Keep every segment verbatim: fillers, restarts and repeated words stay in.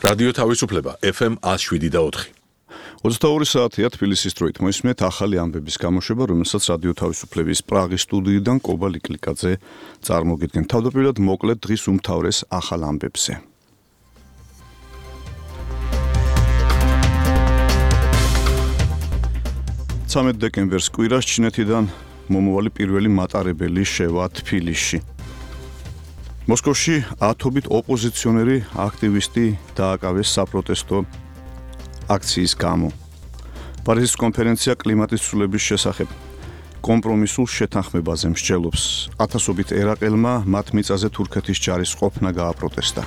რადიო თავისუფლება ეფ ემ one oh seven და four. ოცდაორი საათია თბილისის დროით მოისმენთ ახალი ამბების გამოშვება, რომელსაც რადიო თავისუფლების პრაღის სტუდიიდან კობა ლიკლიკაძე წარმოგიდგენთ. თავდაპირველად მოკლედ დღის უმთავრეს ახალ ამბებზე. ცამეტ დეკემბერს კვირას ჩინეთიდან მომავალი პირველი მატარებელი შევა თბილისში. მოსკოვში ათობით ოპოზიციონერი აქტივისტი დააკავეს საპროტესტო აქციის გამო. პარიზის კონფერენცია კლიმატის ცვლილების შესახებ კომპრომისულ შეთანხმებაზე მსჯელობს. ათასობით ერაყელმა მათ მიწაზე თურქეთის ჯარის ყოფნა გააპროტესტა.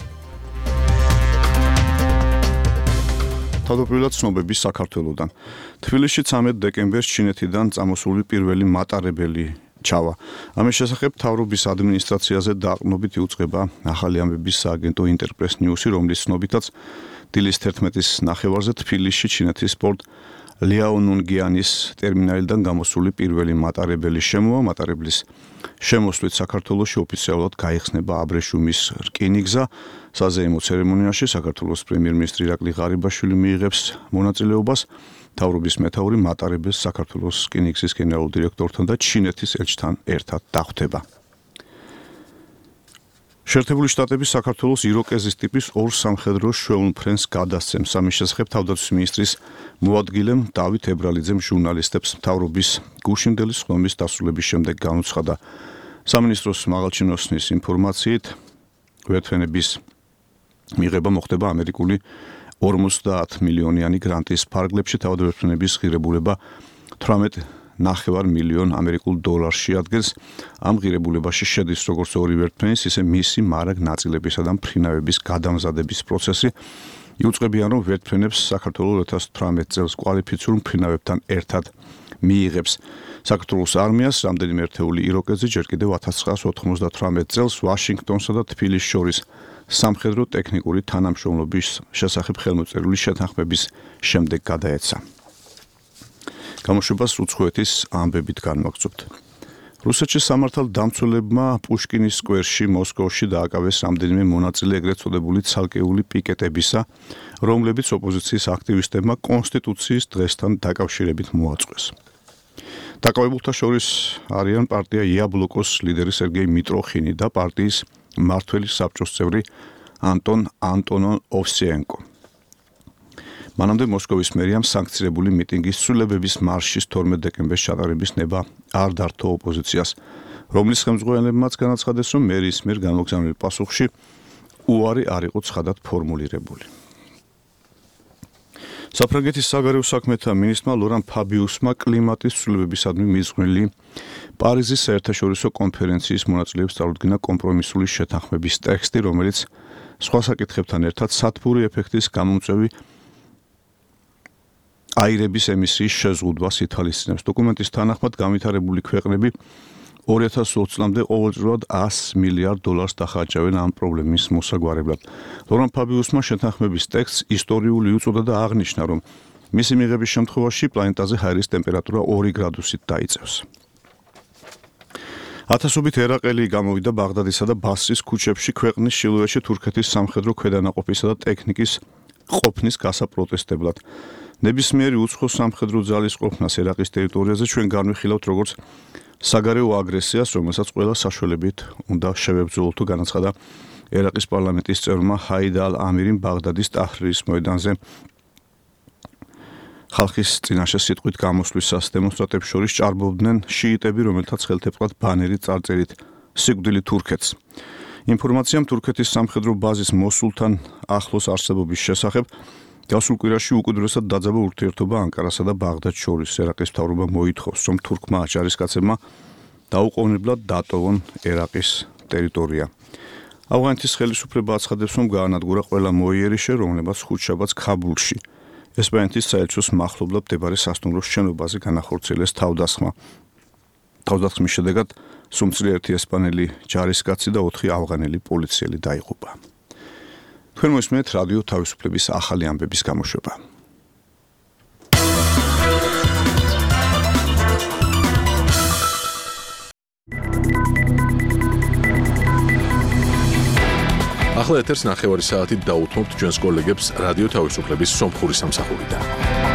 თავდაპირველად ცნობები საქართველოდან. თბილისში ცამეტ დეკემბერს ჩინეთიდან წამოსული პირველი მატარებელი ჩავა. ამის შესახებ მთავრობის ადმინისტრაციაზე დაყრდნობით იუწყება ახალი ამბების სააგენტო ინტერპრეს ნიუსი, რომლის ცნობითაც დილის თერთმეტის ნახევარზე თბილისში ჩინეთის პორტ ლიაონუნგიანის ტერმინალიდან გამოსული პირველი მატარებელი შემოვა. მატარებლის შემოსვლით საქართველოში ოფიციალურად გაიხსნება აბრეშუმის რკინიგზა. საზეიმო ცერემონიაში საქართველოს პრემიერ-მინისტრი ირაკლი ღარიბაშვილი მიიღებს მონაწილეობას. მთავრობის მეთაური მატარებელს საქართველოს რკინიგზის გენერალურ დირექტორთან და ჩინეთის ელჩთან ერთად დახვდება. შეერთებული შტატები საქართველოს იროკეზის ტიპის ორ სამხედრო შვეულ ფრენს გადასცემს. ამის შესახებ თავდაცვის მინისტრის მოადგილემ დავით ებრალიძემ ჟურნალისტებს მთავრობის გუშინდელი ხდომის დასრულების შემდეგ განუცხადა. სამინისტროს მაღალჩინოსნის ინფორმაციით ვერტფრენების მიღება მოხდება ამერიკული ორმოცდაათ მილიონიანი გრანტის ფარგლებში. თავად ვერტფრენების ღირებულება თვრამეტ ნახევარ მილიონ ამერიკულ დოლარში ადგენს. ამ ღირებულებაში შედის როგორც ორი ვერტფრენის, ისე მისი მარაგ ნაწილებისა და მფრინავების გადამზადების პროცესი. იუწყებიან, რომ ვერტფრენებს საქართველოს ოთხ ათას თვრამეტ წელს კვალიფიციურ მფრინავებთან ერთად მიიღებს. საქართველოს არმიას რამდენიმე ერთეული იროკეზი ჯერ კიდევ ათას ცხრაას ოთხმოცდათვრამეტ წელს ვაშინგტონსა და თბილისს შორის სამხედრო ტექნიკური თანამშრომლობის შესახებ ხელმოწერილი შეთანხმების შემდეგ გადაეცა. გამოშვებას უცხოეთის ამბებით განვაგრძობთ. რუსეთში სამართალდამცველებმა პუშკინის სკვერში მოსკოვში დააკავეს რამდენიმე მონაწილე ეგრეთ წოდებული ცალკეული პიკეტებისა, რომლებიც ოპოზიციის აქტივისტებმა კონსტიტუციის დღესთან დაკავშირებით მოაწყვეს. დაკავებულთა შორის არიან პარტია იაბლოკოს ლიდერი სერგეი მიტროხინი და პარტიის მმართველი საბჭოს წევრი ანტონ ანტონონ ოვსიენკო. მანამდე მოსკოვის მერიამ სანქცირებული მიტინგის ცვლილებების მარშის თორმეტ დეკემბერს ჩატარების ნება არ დართო ოპოზიციას, რომლის ხელმძღვანელებმაც განაცხადეს, რომ მერის მიერ განმოგზავნილი პასუხში უარი არ იყო ცხადად ფორმულირებული. საფრანგეთის საგარეო საქმეთა მინისტრმა ლორან ფაბიუსმა კლიმატის ცვლილებებისადმი მიზღვნილი პარიზის საერთაშორისო კონფერენციის მონაწილეებს წარუდგინა კომპრომისული შეთანხმების ტექსტი, რომელიც სხვა საკითხებთან ერთად სათბური ეფექტის გამომწვევი აირების ემისიის შეზღუდვას ითვალისწინებს. დოკუმენტის თანახმად განვითარებული ქვეყნები ორი ათას ოცი წლამდე ყოველწლიურად ას მილიარდ დოლარს დახარჯავენ ამ პრობლემის მოსაგვარებლად. ლორან ფაბიუსმა შეთანხმების ტექსტს ისტორიული უწოდა და აღნიშნა, რომ მისი მიღების შემთხვევაში პლანეტაზე ჰაერის ტემპერატურა ორი გრადუსით დაიწევს. ათასობით ერაყელი გამოვიდა ბაღდადისა და ბასრის ქუჩებში ქვეყნის ჩრდილოეთში თურქეთის სამხედრო ქვედანაყოფისა და ტექნიკის ყოფნის გასაპროტესტებლად. ნებისმიერი უცხო სამხედრო ძალის ყოფნას ერაყის ტერიტორიაზე ჩვენ განვიხილავთ როგორც საგარეო აგრესიას, რომელსაც ყველა საშუალებით უნდა შევებრძოლოთ, განაცხადა ერაყის პარლამენტის წევრმა ჰაიდ ალ ამირიმ ბაღდადის ტაჰრირის მოედანზე ხალხის წინაშე სიტყვით გამოსვლისას. დემონსტრანტებს შორის ჭარბობდნენ შიიტები, რომელთაც ხელთეპყრად ბანერი წარწერით სიკვდილი თურქეთს. ინფორმაციამ თურქეთის სამხედრო ბაზის მოსულთან ახლოს არსებობის შესახებ გასულ კვირაში უკიდურესად დაძაბა ურთიერთობა ანკარასა და ბაღდადს შორის. ერაყის მთავრობა მოითხოვს, რომ თურქმა ჯარისკაცებმა დაუყოვნებლად დატოვონ ერაყის ტერიტორია. ავღანეთის ხელისუფლება აცხადებს, რომ გაანადგურა ყველა მოიერიშე, რომლებაც ხუთშაბათს ქაბულში ესპანეთის საელჩოს მახლობლად მდებარე სასტუმროს შენობაზე განახორციელეს თავდასხმა. თავდასხმის შედეგად სუმცრი ერთი ესპანელი ჯარისკაცი და ოთხი ავღანელი პოლიციელი დაიღუპა. თქვენ მოისმენთ რადიო თავისუფლების ახალი ამბების გამოშვება. ახლა ეთერს ნახევარი საათით დაუთმობთ ჩვენს კოლეგებს რადიო თავისუფლების სომხური სამსახურიდან.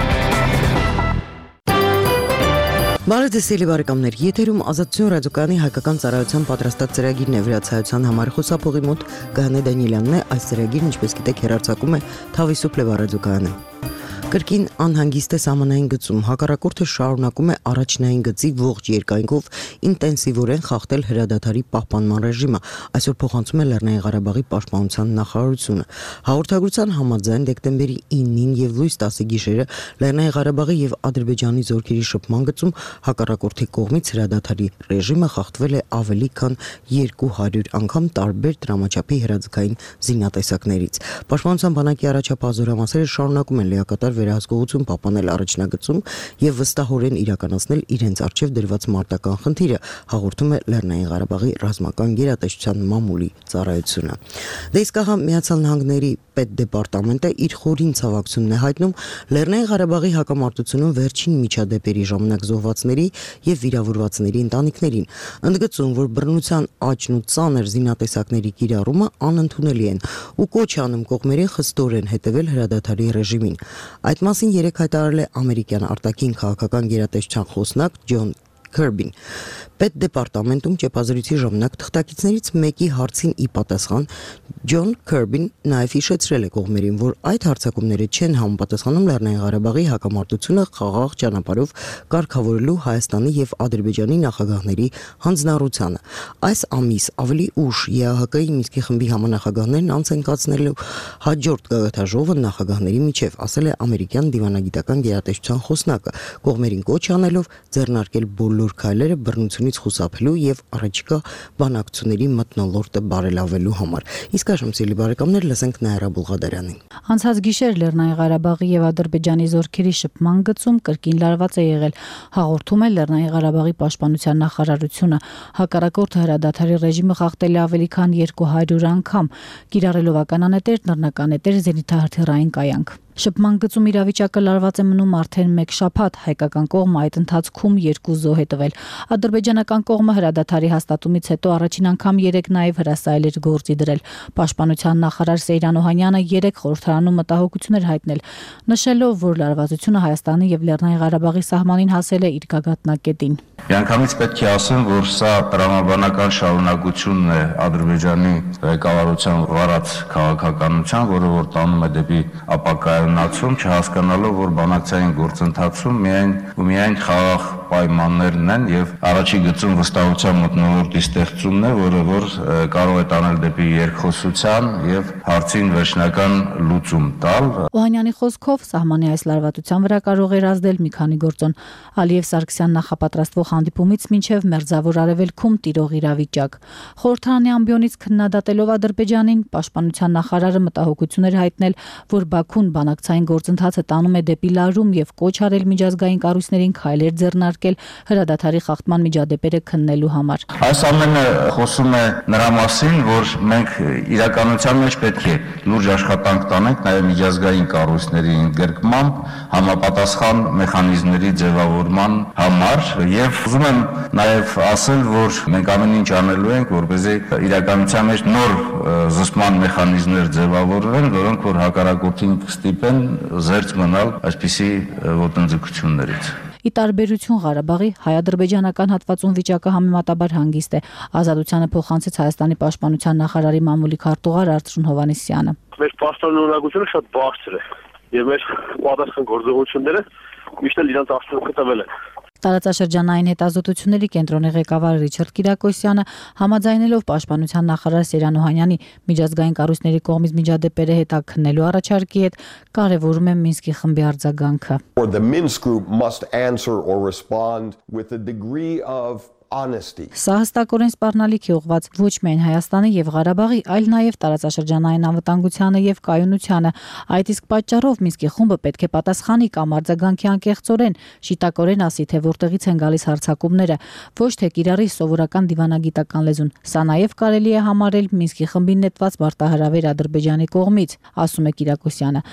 Բարեձեզ բարեկամներ, եթերում ազատություն ռադիոկայանի հայկական ծառայության պատրաստած ծրագիրն է վրացայության համար խոսափողի մոտ Գայանե Դանիելյանն է, այս ծրագիրն ինչպես գիտեք հեռարձակում է Თავისუფლება ռադիոկայանը։ Կրկին անհանգիստ է սահմանային գծում, հակառակորդը շարունակում է առաջնային գծի ողջ երկայնքով ինտենսիվորեն խախտել հրադադարի պահպանման ռեժիմը, այսօր փոխանցում է Լեռնային Ղարաբաղի պաշտպանության նախարարությունը։ Հաղորդագրության համաձայն դեկտեմբերի ինին եւ լույս տասի գիշերը Լեռնային Ղարաբաղի եւ Ադրբեջանի զորքերի շփման գծում հակառակորդի կողմից հրադադարի ռեժիմը խախտվել է ավելի քան երկու հարյուր անգամ տարբեր դրամաչափի հրաձգային զինատեսակներից։ Պաշտպանության բանակի առաջապահ զորամասերը շարունակում են լիակատար վերահսկողություն պահպանել առաջնագծում եւ վստահորեն իրականացնել իրենց արժեվ դրված մարտական խնդիրը, հաղորդում է Լեռնային Ղարաբաղի ռազմական գերատեսչության մամուլի ծառայությունը։ Դե իսկ ահա Միացյալ Նահանգների պետդեպարտամենտը իր խորին ցավակցությունն է հայտնում Լեռնային Ղարաբաղի հակամարտությունում վերջին միջադեպերի ժամանակ զոհվածների եւ վիրավորվածների ընտանիքներին, ընդգծում, որ բռնության աճն ու ծանր զինատեսակների կիրառումը անընդունելի են ու կոչ անում կողմերին խստորեն հետևել հրադադարի ռեժիմին։ Այդ մասին երեկ հայտարարել է ամերիկյան արտաքին քաղաքական գերատեսչության խոսնակ Ջոն Քերբին։ Պետդեպարտամենտում ճեպազրույցի ժամանակ թղթակիցներից մեկի հարցին ի պատասխան Ջոն Քերբին նաև հիշեցրել է կողմերին, որ այդ հարձակումները չեն համապատասխանում Լեռնային Ղարաբաղի հակամարտությունը խաղաղ ճանապարհով կարգավորելու Հայաստանի եւ Ադրբեջանի նախագահների հանձնառությանը։ Այս ամիս ավելի ուշ ԵԱՀԿ-ի Մինսկի խմբի համանախագահներն անց են կացնելու հաջորդ գագաթաժողովը նախագահների միջև, ասել է ամերիկյան դիվանագիտական գերատեսչության խոսնակը, կողմերին կոչ անելով ձեռնարկել բոլոր քայլերը բռնությունից խուսափելու եւ առաջիկա բանակցությունների մթնոլորտը բարելավելու համար։ Իսկ այժմ սիրելի բարեկամներ, լսենք Նաիրա Բուլղադարյանին։ Անցած գիշեր Լեռնային Ղարաբաղի եւ Ադրբեջանի զորքերի շփման գծում կրկին լարված է եղել, հաղորդում է Լեռնային Ղարաբաղի պաշտպանության նախարարությունը։ Հակառակորդը հրադադարի ռեժիմը խախտել է ավելի քան երկու հարյուր անգամ, կիրառելով ականանետեր, նռնականետեր, զենիթահրթիռային կայանք։ Շփման գծում իրավիճակը լարված է մնում արդեն մեկ շաբաթ, հայկական կողմը այդ ընթացքում երկու զոհ է տվել։ Ադրբեջանական կողմը հրադադարի հաստատումից հետո առաջին անգամ երեք նաև հրասայել էր գործի դրել։ Պաշտպանության նախարար Սեյրան Օհանյանը երեք խորհրդարանում մտահոգություն էր հայտնել, նշելով, որ լարվածությունը Հայաստանի եւ Լեռնային Ղարաբաղի սահմանին հասել է իր գագաթնակետին։ Միանգամից պետք է ասեմ, որ սա տրամաբանական շարունակությունն է Ադրբեջանի ղեկավարության վարած քաղաքականության, որը որ տանում է դեպի ապակայունացում, չհասկանալով, որ բանակցային գործընթացում միայն ու միայն խաղաղ պայմաններն են եւ առաջի գծում վստահության մթնոլորտի ստեղծումն է, որը որ կարող է տանել դեպի երկխոսության եւ հարցին վերջնական լուծում տալ։ Օհանյանի խոսքով սահմանի այս լարվածության վրա կարող էր ազդել մի քանի գործոն։ Ալիև Սարգսյան նախապատրաստվող հանդիպումից մինչև Մերձավոր Արևելքում տիրող իրավիճակ։ Խորհրդարանի ամբիոնից քննադատելով Ադրբեջանին, պաշտպանության նախարարը մտահոգություն էր հայտնել, որ Բաքուն բանակցային գործընթացը տանում է դեպի լարում եւ կոչ արել միջազգային կառույցներին քայլեր ձեռնարկել հրադադարի խախտման միջադեպերը քննելու համար։ Այս ամենը խոսում է նրա մասին, որ մենք իրականության մեջ պետք է լուրջ աշխատանք տանենք նաեւ միջազգային կառույցների ընդգրկմամբ համապատասխան մեխանիզմների ձևավորման համար եւ ուզում եմ նաեւ ասել, որ մենք ամեն ինչ անելու ենք, որպեսզի իրականության մեջ նոր զսպման մեխանիզմներ ձևավորվեն, որոնք որ հակառակորդին կստիպեն զերծ մնալ այսպիսի ոտնձգություններից։ Ի տարբերություն Ղարաբաղի, հայ-ադրբեջանական հատվածում վիճակը համեմատաբար հանգիստ է։ Ազատությանը փոխանցեց Հայաստանի պաշտպանության նախարարի մամուլի քարտուղար Արծրուն Հովհաննիսյանը։ Մեր պաշտպանողությունը շատ բարձր է եւ մեր պատասխան գործողությունները միշտ էլ իրանց արդյունքը տվել են։ Տարածաշրջանային հետազոտությունների կենտրոնի ղեկավար Ռիչարդ Կիրակոսյանը համաձայնելով պաշտպանության նախարար Սեյրան Օհանյանի միջազգային կառույցների կողմից միջադեպերը հետաքննելու առաջարկի հետ կարևորում է Մինսկի խմբի արձագանքը։ The Minsk group must answer or respond with a degree of honesty. Սա հստակորեն սպառնալիք է ուղղված ոչ միայն Հայաստանի եւ Ղարաբաղի, այլ նաեւ տարածաշրջանային անվտանգությանը եւ կայունությանը։ Այդ իսկ պատճառով Մինսկի խումբը պետք է պատասխանի կամ արձագանքի անկեղծորեն, շիտակորեն ասի, թե որտեղից են գալիս հարձակումները, ոչ թե կիրառի սովորական դիվանագիտական լեզուն։ Սա նաեւ կարելի է համարել Մինսկի խմբին նետված մարտահրավեր Ադրբեջանի կողմից, ասում է Կիրակոսյանը։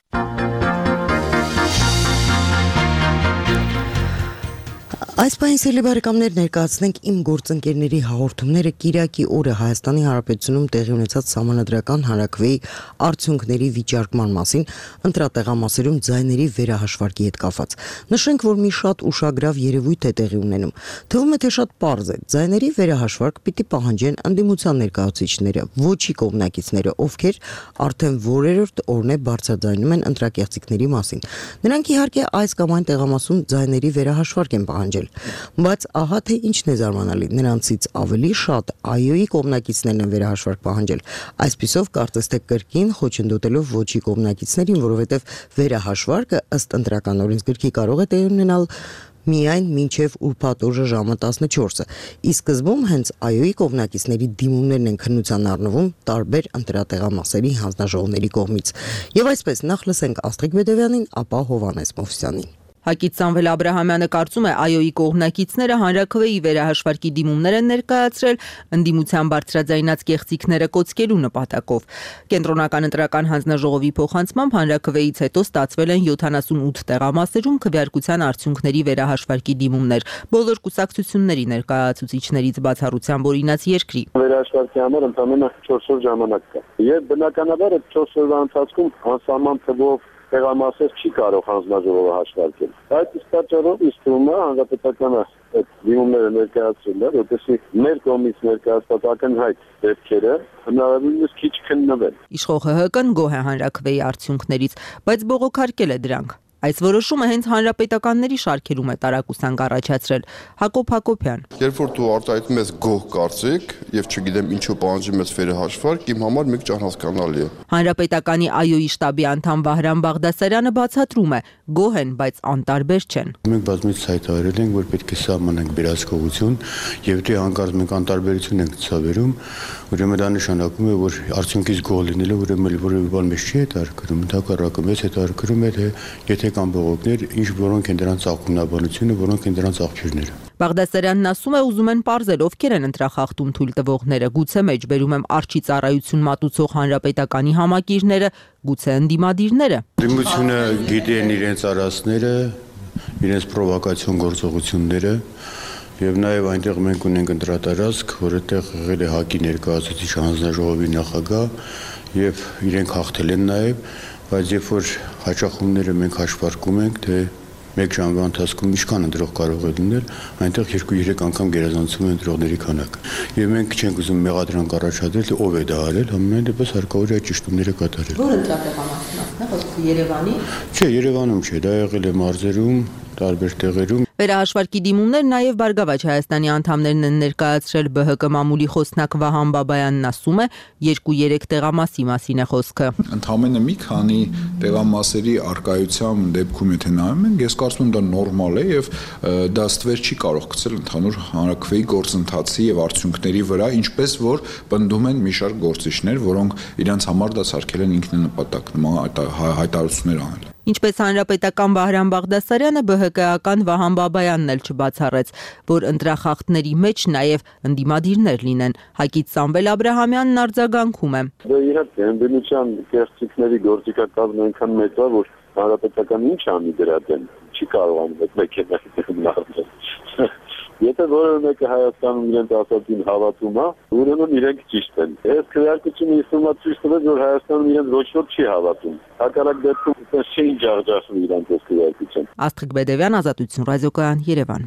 Այս պահին սիրելի բարեկամներ ներկայացնենք իմ գործընկերների հաղորդումները Կիրակի օրը Հայաստանի Հանրապետությունում տեղի ունեցած սահմանադրական հանրաքվեի արդյունքների վիճարկման մասին ընտրատեղամասերում ձայների վերահաշվարկի հետ կապված։ Նշենք, որ մի շատ ուշագրավ երևույթ է տեղի ունենում։ Թվում է, թե շատ պարզ է։ Ձայների վերահաշվարկ պիտի պահանջեն ընդդիմության ներկայացուցիչները, ոչի կողմնակիցները, ովքեր արդեն որերորդ օրն է բարձրաձայնում են ընտրակեղծիքների մասին։ Նրանք իհարկե այս կամ այն տեղամասում ձայների վերահաշվարկ են պահանջել։ Բայց ահա թե ինչն է զարմանալի, նրանցից ավելի շատ այոյի կողմնակիցներն են վերահաշվարկ պահանջել։ Այսպիսով կարծես թե կրկին խոչընդոտելով ոչի կողմնակիցներին, որովհետև վերահաշվարկը ըստ ընտրական օրենսգրքի կարող է տեղի ունենալ միայն մինչև ուրբաթ օրը ժամը տասնչորսը։ Ի սկզբում հենց այոյի կողմնակիցների դիմումներն են քննության առնվում տարբեր ընտրատեղամասերի հանձնաժողովների կողմից։ Եվ այսպես նախ լսենք Աստղիկ Բեդևյանին, ապա Հովհաննես Մովսյանին։ Հակից Սամվել Աբրահամյանը կարծում է այոյի կողմնակիցները հանրաքվեի վերահաշվարկի դիմումներ են ներկայացրել ընդդիմության բարձրաձայնած կեղծիքները կոծկելու նպատակով։ Կենտրոնական ընտրական հանձնաժողովի փոխանցմամբ հանրաքվեից հետո ստացվել են յոթանասունութ տեղամասերում քվեարկության արդյունքների վերահաշվարկի դիմումներ բոլոր կուսակցությունների ներկայացուցիչներից բացառությամբ օրինաց երկրի։ Վերահաշվարկի համար ընդամենը չորս օր ժամանակ կա։ Եվ բնականաբար այդ չորս օրվա ընթացքում անսահման թվով տեղամասեր չի կարող հանձնաժողովը հաշվարկել։ Այդ իսկ պատճառով իսկ թվում է հանրապետականը այդ դիմումները ներկայացրել է, որպեսզի մեր կողմից ներկայացված ակնհայտ դեպքերը հնարավորինս քիչ քննվեն։ Իշխող ՀՀԿ-ն գոհ է հանրաքվեի արդյունքներից, բայց բողոքարկել է դրանք։ Այս որոշումը հենց հանրապետականների շարքերում է տարակուսանք առաջացրել։ Հակոբ Հակոբյան։ Երբ որ դու արտահայտում ես գոհ կարծիք եւ չգիտեմ ինչու պահանջում ես վերահաշվարկ, իմ համար մեկ ճանաչանալի է։ Հանրապետականի այոյի շտաբի անդամ Վահրամ Բաղդասարյանը բացատրում է, գոհ են, բայց անտարբեր չեն։ Մենք բազմից հայտարարել ենք, որ պետք է սահմանենք վերահսկողություն եւ դե հանկարծ մենք անտարբերություն ենք ցավերում, ուրեմն դա նշանակում է, որ արդյունքից գոհ լինելը ուրեմն որևէ բան մեզ չի հետաքրքրում, ընդհակառակը մեզ հետաքրքրում է թե եթե կան բողոքներ, ինչ որոնք են դրանց աղբյուրությունը, որոնք են դրանց աղբյուրները։ Բաղդասարյանն ասում է, ուզում են պարզել ովքեր են ընտրախախտում թույլ տվողները, գուցե մեջբերում եմ արջի ծառայություն մատուցող հանրապետականի համակիրները, գուցե ընդդիմադիրները։ Ընդդիմությունը գիտեն իրենց արածները, իրենց պրովոկացիոն գործողությունները եւ նաեւ այնտեղ մենք ունենք ընտրատարածք, որտեղ եղել է ՀԱԿ-ի ներկայացուցիչ հանձնաժողովի նախագահ եւ իրենք հաղթել են նաեւ, բայց երբ որ հաճախումները մենք հաշվարկում ենք, թե մեկ ժամվա ընթացքում ինչքան ընտրող կարող է լինել, այնտեղ երկու-երեք անգամ գերազանցում է ընտրողների քանակը։ Եվ մենք չենք ուզում մեղադրանք առաջադրել, թե ով է դա արել, համենայն դեպս հարկավոր է այդ ճշտումները կատարել։ Ո՞ր ընտրատեղամասն է, խոսքը Երևանի։ Չէ, Երևանում չէ, դա եղել է մարզերում, տարբեր տեղերում։ Վերահաշվարկի դիմումներ նաև Բարգավաճ Հայաստանի անդամներն են ներկայացրել ԲՀԿ մամուլի խոսնակ Վահան Բաբայանն ասում է, երկու-երեք տեղամասի մասին է խոսքը։ Ընդամենը մի քանի տեղամասերի արկայության դեպքում եթե նայում ենք, ես կարծում եմ դա նորմալ է եւ դա ստվեր չի կարող գցել ընդհանուր հանրաքվեի գործընթացի եւ արդյունքների վրա, ինչպես որ պնդում են մի շարք գործիչներ, որոնք իրենց համար դա սարքել են ինքնանպատակ հայտարարություններ անել։ Ինչպես հանրապետական Վահրամ Բաղդասարյանը ԲՀԿ-ական Վահան Բաբայանն էլ չբացառեց, որ ընտրախախտների մեջ նաև ընդդիմադիրներ լինեն։ Հակից Սամվել Աբրահամյանն արձագանքում է։ Դա իհարկե ընդդիմության կեղծիքների գործիքակազմը այնքան մեծ է, որ հանրապետական ինչ անի դրա դեմ, չի կարողանում այդ մեկը։ Եթե որևէ մեկը Հայաստանում իրենց ասածին հավատում է, ուրեմն իրենք ճիշտ են։ Այս քվեարկությունը ինֆորմացիա ստվեց, որ Հայաստանում իրենց ոչ ոք չի հավատում։ Հակառակ դեպքում չէին ջախջախում իրենց այս քվեարկության։ Աստղիկ Բեդևյան, Ազատություն ռադիոկայան, Երևան։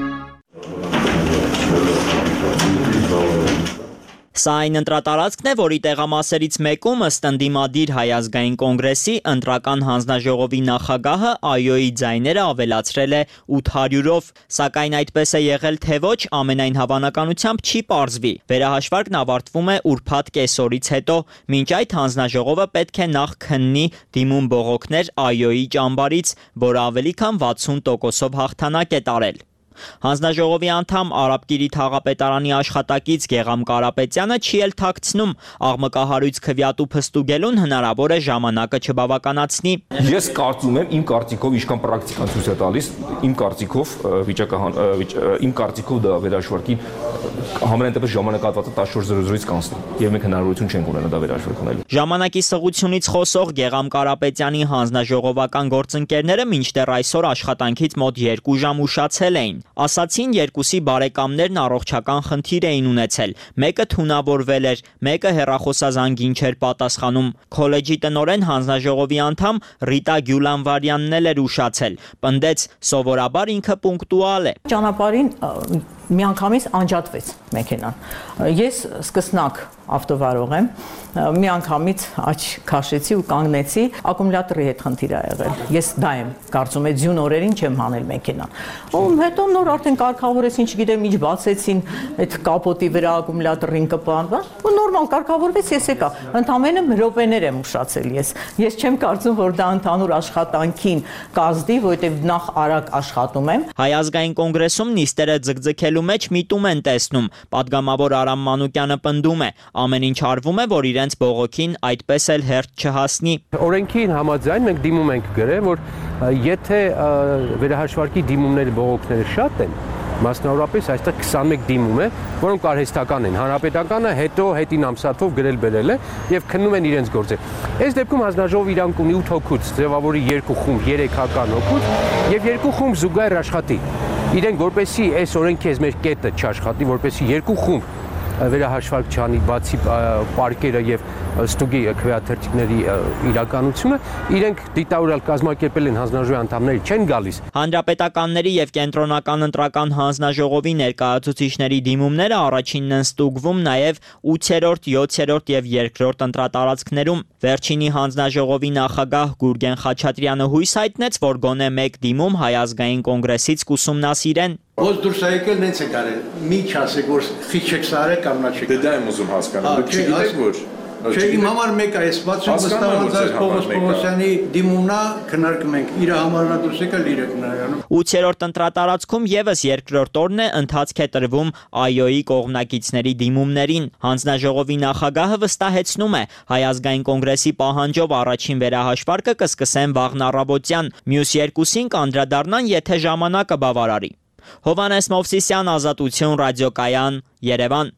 Սա այն ընտրատարածքն է, որի տեղամասերից մեկում ըստ ընդդիմադիր Հայ ազգային կոնգրեսի ընտրական հանձնաժողովի նախագահը այոյի ձայները ավելացրել է ութ հարյուրով, սակայն այդպես է եղել թե ոչ, ամենայն հավանականությամբ չի պարզվի։ Վերահաշվարկն ավարտվում է ուրբաթ կեսօրից հետո, մինչ այդ հանձնաժողովը պետք է նախ քննի դիմում բողոքներ այոյի ճամբարից, որը ավելի քան վաթսուն տոկոսով հաղթանակ է տարել։ Հանձնաժողովի անդամ Արաբկիրի թաղապետարանի աշխատակից Գեղամ Կարապետյանը չի էլ թաքցնում աղմկահարույց քվեատու փստուգելուն հնարավոր է ժամանակը չբավականացնի։ Ես կարծում եմ, իմ կարծիքով ինչքան պրակտիկան ցույց է տալիս, իմ կարծիքով վիճակը իմ կարծիքով դա վերահաշվարկի համենայն դեպս ժամանակահատվածը տասնչորս զրո զրոից կանցնի, եւ մենք հնարավորություն չենք ունենա դա վերահաշվարկելու։ Ժամանակի սղությունից խոսող Գեղամ Կարապետյանի հանձնաժողովական գործընկերները մինչդեռ այսօր աշխատանքից մոտ երկու ժամ ուշացել էին։ Ասացին երկուսի բարեկամներն առողջական խնդիր էին ունեցել։ Մեկը թունավորվել էր, մեկը հեռախոսազանգին չէր պատասխանում։ Քոլեջի տնօրեն հանձնաժողովի անդամ Ռիտա Գյուլանվարյանն էլ էր ուշացել։ Պնդեց, սովորաբար ինքը պունկտուալ է։ Ճանապարհին միանգամից անջատվեց մեքենան։ Ես սկսնակ ավտովարող եմ, միանգամից աչ քաշեցի ու կանգնեցի, ակումուլյատորի հետ խնդիր ա եղել։ Ես դա եմ կարծում եմ ձյուն օրերին չեմ հանել մեքենան։ Ու հետո նոր արդեն կարգավորեցին, չգիտեմ, ինչ բացեցին այդ կապոտի վրա ակումուլյատորին կպան, ու նորմալ կարգավորվեց, ես եկա։ Ընդամենը րոպեներ եմ ուշացել ես։ Ես չեմ կարծում, որ դա ընդհանուր աշխատանքին կազդի, որովհետև նախ արագ աշխատում եմ։ Հայ ազգային կոնգրեսում նիստերը ձգձգելու մեջ միտում են տեսնում։ Պատգամավոր Արամ Մանուկյանը պնդում է, ամեն ինչ արվում է, որ իրենց բողոքին այդպես էլ հերթ չհասնի։ Օրենքին համաձայն մենք դիմում ենք գրել, որ եթե վերահաշվարկի դիմումները բողոքները շատ են, մասնավորապես այստեղ քսանմեկ դիմում է, որոնք արհեստական են։ Հանրապետականը հետո հետին ամսաթով գրել բերել է եւ քննում են իրենց գործը։ Այս դեպքում հանձնաժողովը իրանք ունի ութ հոգուց, ձևավորի երկու խումբ, երեք հական հոգուց եւ երկու խումբ զուգահեռ աշխատի։ Իրենք որպեսի այս օրենքի այս մեր կետը չաշխատի, որպեսի երկու խումբ վերահաշվարկ չանի, բացի պարկերը եւ ստուգի քվեաթերթիկների իրականությունը, իրենք դիտավորյալ կազմակերպել են հանձնաժողովի անդամների չեն գալիս։ Հանրապետականների եւ կենտրոնական ընտրական հանձնաժողովի ներկայացուցիչների դիմումները առաջինն են ստուգվում նաեւ ութերորդ, յոթերորդ եւ երկրորդ ընտրատարածքներում։ Վերջինի հանձնաժողովի նախագահ Գուրգեն Խաչատրյանը հույս հայտնեց, որ գոնե մեկ դիմում Հայ ազգային կոնգրեսից կուսումնասիրեն։ Ոնց դուրս եկել նենց է կարել։ Մի չասեք, որ խիչ չեք սարել կամ նա չեք։ Դե դա եմ ուզում հասկանալ։ Դուք չգիտեք որ Չէ, իմ համար մեկ է, ես բացում վստահված Պողոս Պողոսյանի դիմումնա քննարկում ենք։ Իր համարն դուրս եկել իրը քննարկանում։ ութերորդ ընտրատարածքում եւս երկրորդ օրն է ընթացք է տրվում ԱՅՈ-ի կողմնակիցների դիմումներին։ Հանձնաժողովի նախագահը վստահեցնում է, Հայ ազգային կոնգրեսի պահանջով առաջին վերահաշվարկը կսկսեն վաղն առավոտյան, մյուս երկուսին կանդրադառնան, եթե ժամանակը բավարարի։ Հովհաննես Մովսիսյան, Ազատություն, Ռադիոկայան, Երևան։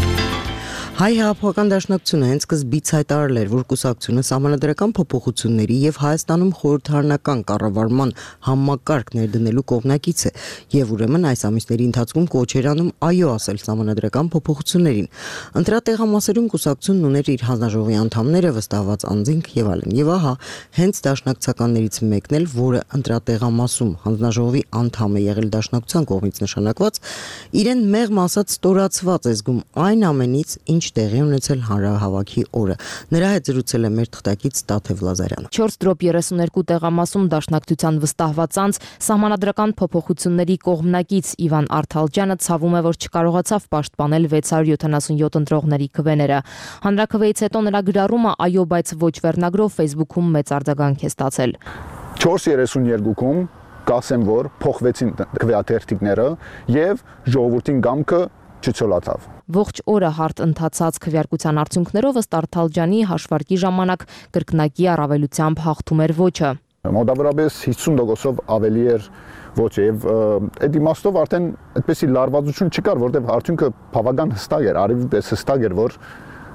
Հայ հեղափոխական դաշնակցությունը հենց սկզբից հայտարարել էր, որ կուսակցությունը սահմանադրական փոփոխությունների եւ Հայաստանում խորհրդարանական կառավարման համակարգ ներդնելու կողմնակից է եւ ուրեմն այս ամիսների ընթացքում կոչ էր անում այո ասել սահմանադրական փոփոխություններին։ Ընտրատեղամասերում կուսակցությունն ուներ իր հանձնաժողովի անդամները, վստահված անձինք եւ այլն։ Եվ ահա հենց դաշնակցականներից մեկն էլ, որը ընտրատեղամասում հանձնաժողովի անդամ է եղել դաշնակցության կողմից նշանակված, իրեն մեղմ ասած ստորացված է զգում այն ամենից, ինչ տեղի ունեցել հանրահավաքի օրը։ Նրա հետ զրուցել է մեր թղթակից Տաթև Լազարյանը։ չորս երեսուներկու տեղամասում դաշնակցության վստահված անձ սահմանադրական փոփոխությունների կողմնակից Իվան Արթալջյանը ցավում է, որ չկարողացավ պաշտպանել վեց հարյուր յոթանասունյոթ ընտրողների քվեները։ Հանրաքվեից հետո նրա գրառումը այո, բայց ոչ վերնագրով Facebook-ում մեծ արձագանք է ստացել։ չորս երեսուներկուում կասեմ, որ փոխվեցին քվեաթերթիկները եւ ժողովրդին գամքը չցոլացավ։ Ողջ օրը հարթ ընթացած քվեարկության արդյունքներով ըստ Արթալջյանի հաշվարկի ժամանակ կրկնակի առավելությամբ հաղթում էր ոչը։ Մոտավորապես հիսուն տոկոսով ավելի էր ոչը եւ այդ իմաստով արդեն այդպեսի լարվածություն չկար, որտեղ արդյունքը բավական հստակ էր, արիվի պես հստակ էր, որ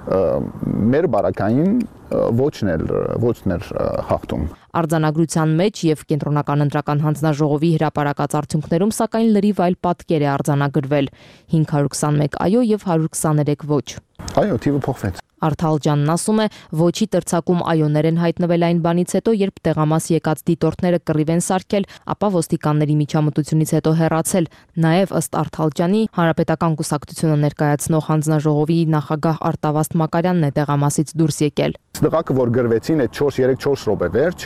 մեր բարակային ոչն էր, ոչն էր հաղթում։ Արձանագրության մեջ եւ կենտրոնական ընտրական հանձնաժողովի հրապարակած արդյունքներում սակայն լրիվ այլ պատկեր է արձանագրվել՝ հինգ հարյուր քսանմեկ այո եւ հարյուր քսաներեք ոչ։ Այո, թիվը փոխվեց։ Արթալջյանն ասում է, ոչի տրցակում այոներ են հայտնվել այն բանից հետո, երբ տեղամաս եկած դիտորդները կռիվ են սարքել, ապա ոստիկանների միջամտությունից հետո հեռացել։ Նաև ըստ Արթալջյանի, Հանրապետական կուսակցությունը ներկայացնող հանձնաժողովի նախագահ Արտավազդ Մակարյանն է տեղամասից դուրս եկել։ Դղակը, որ գրվեցին այդ չորս երեք չորս րոպե վերջ,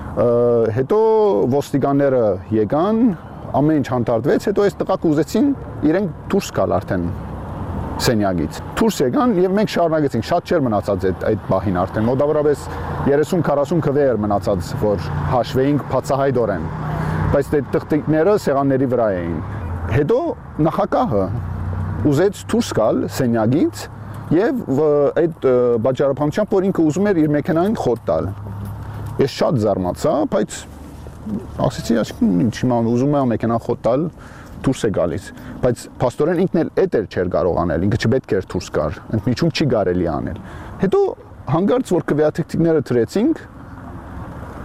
հետո ոստիկանները եկան, ամեն ինչ հանդարտվեց, հետո այս տղաքը ուզեցին իրենք դուրս գալ արդեն սենյակից։ Դուրս եկան եւ մենք շարունակեցինք, շատ չէր մնացած այդ այդ բահին արդեն, մոտավորապես երեսուն քառասուն քվե էր մնացած, որ հաշվեինք բացահայտորեն, բայց այդ տղտիկները սեղանների վրա էին։ Հետո նախագահը ուզեց դուրս գալ սենյակից եւ այդ բաժարապանությամբ, որ ինքը ուզում էր իր մեքենային խոտ տալ։ Ես շատ զարմացա, բայց ասեցի, ինչ հիմա ուզում եմ մեքենան խոտ տալ, դուրս է գալիս, բայց փաստորեն ինքն էլ էդ էր չէր կարող անել, ինքը չպետք էր դուրս գար, ընդմիջում չի կարելի անել։ Հետո հանգարց որ քվեաթերթիկները դրեցինք,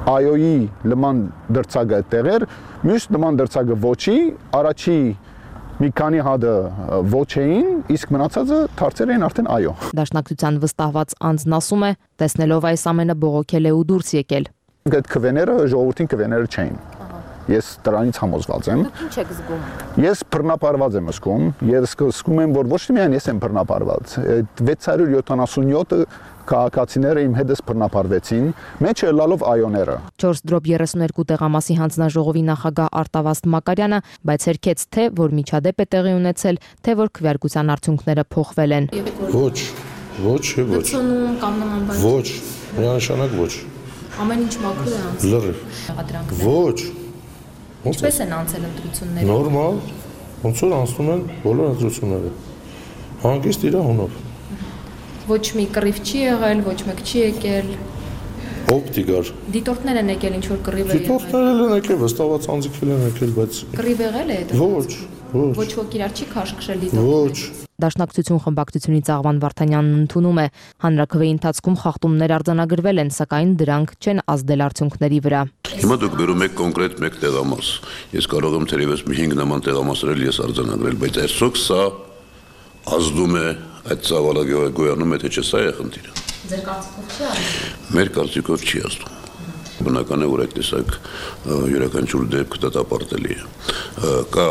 այոյի լման դրցագը տեղեր, մյուս լման դրցագը ոչի, առաջի մի քանի հատը ոչ էին, իսկ մնացածը դարձել էին արդեն այո։ Դաշնակցության վստահված անձն ասում է, տեսնելով այս ամենը բողոքել է ու դուրս եկել։ Այդ քվեները ժողովրդին քվեները չէին։ Ես դրանից համոզված եմ։ Ինչ եք զգում։ Ես բռնապարված եմ զգում, ես զգում եմ, որ ոչ միայն ես եմ բռնապարված, վեց հարյուր յոթանասունյոթ քաղաքացիները իմ հետս բռնապարվեցին, մեջը լալով այոները։ չորս դրոպ երեսուներկու տեղամասի հանձնաժողովի նախագահ Արտավազդ Մակարյանը բայցերքեց թե որ միջադեպ է տեղի ունեցել, թե որ քվեարկության արդյունքները փոխվել են։ Ոչ, ոչ, ոչ։ Լցոնում կամ նման բան։ Ոչ, միանշանակ ոչ։ Ամեն ինչ մաքուր է անցել։ Լրիվ։ Ոչ։ Ինչպես են անցել ընտրությունները։ Նորմալ, ոնց որ անցնում են բոլոր ընտրությունները։ Հանգիստ իր հունով։ Ոչ մի կռիվ չի եղել, ոչ մեկ չի եկել։ Ով դիգար։ Դիտորդներ են եկել, ինչ որ կռիվ է եղել։ Դիտորդներ են եկել, վստահված անձիկել են եկել, բայց կռիվ եղել է դա։ Ոչ, ոչ։ Ոչ ոք իրար չի քաշքշել դիտորդներ։ Ոչ։ Դաշնակցություն խմբակցությունից Աղվան Վարդանյանն ընդունում է, հանրաքվեի ընթացքում խախտումներ արձանագրվել են, սակայն դրանք չեն ազդել արդյունքների վրա։ Հիմա դուք բերում եք կոնկրետ մեկ տեղամաս։ Ես կարող եմ թերևս մի հինգ նման տեղամասերել ես արձանագրել, բայց այսօք սա ազդում է այդ ծավալը գոյանում է, թե չէ սա է խնդիրը։ Ձեր կարծիքով չի ազդում։ Մեր կարծիքով չի ազդում։ Բնական է, որ այդ տեսակ յուրաքանչյուր դեպք դատապարտելի է։ Կա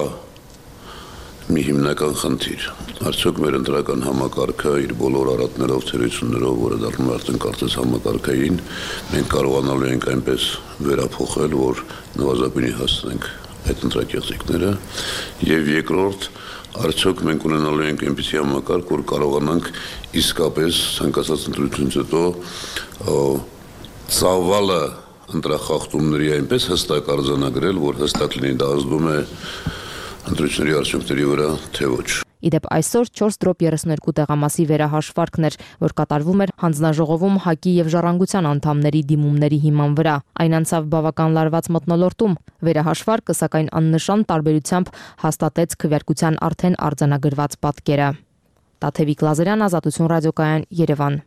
մի հիմնական խնդիր։ Արդյոք մեր ընտրական համակարգը իր բոլոր առատներով, թերություններով, որը դառնում է արդեն կարծես համակարգային, մենք կարողանալու ենք այնպես վերափոխել, որ նվազագույնի հասնենք այդ ընտրակեղծիքները, եւ երկրորդ, արդյոք մենք ունենալու ենք այնպիսի համակարգ, որ կարողանանք իսկապես ցանկացած ընտրությունից հետո ծավալը ընտրախախտումների այնպես հստակ արձանագրել, որ հստակ լինի դա ազդում է ընտրությունների արդյունքների վրա, թե ոչ։ Իդեպ այսօր չորս դրոպ երեսուներկու տեղամասի վերահաշվարկն էր, որ կատարվում էր հանձնաժողովում ՀԱԿ-ի եւ Ժառանգության անդամների դիմումների հիման վրա։ Այն անցավ բավական լարված մթնոլորտում։ Վերահաշվարկը սակայն աննշան տարբերությամբ հաստատեց քվեարկության արդեն արձանագրված պատկերը։ Տաթևիկ Լազարյան, Ազատություն ռադիոկայան, Երևան։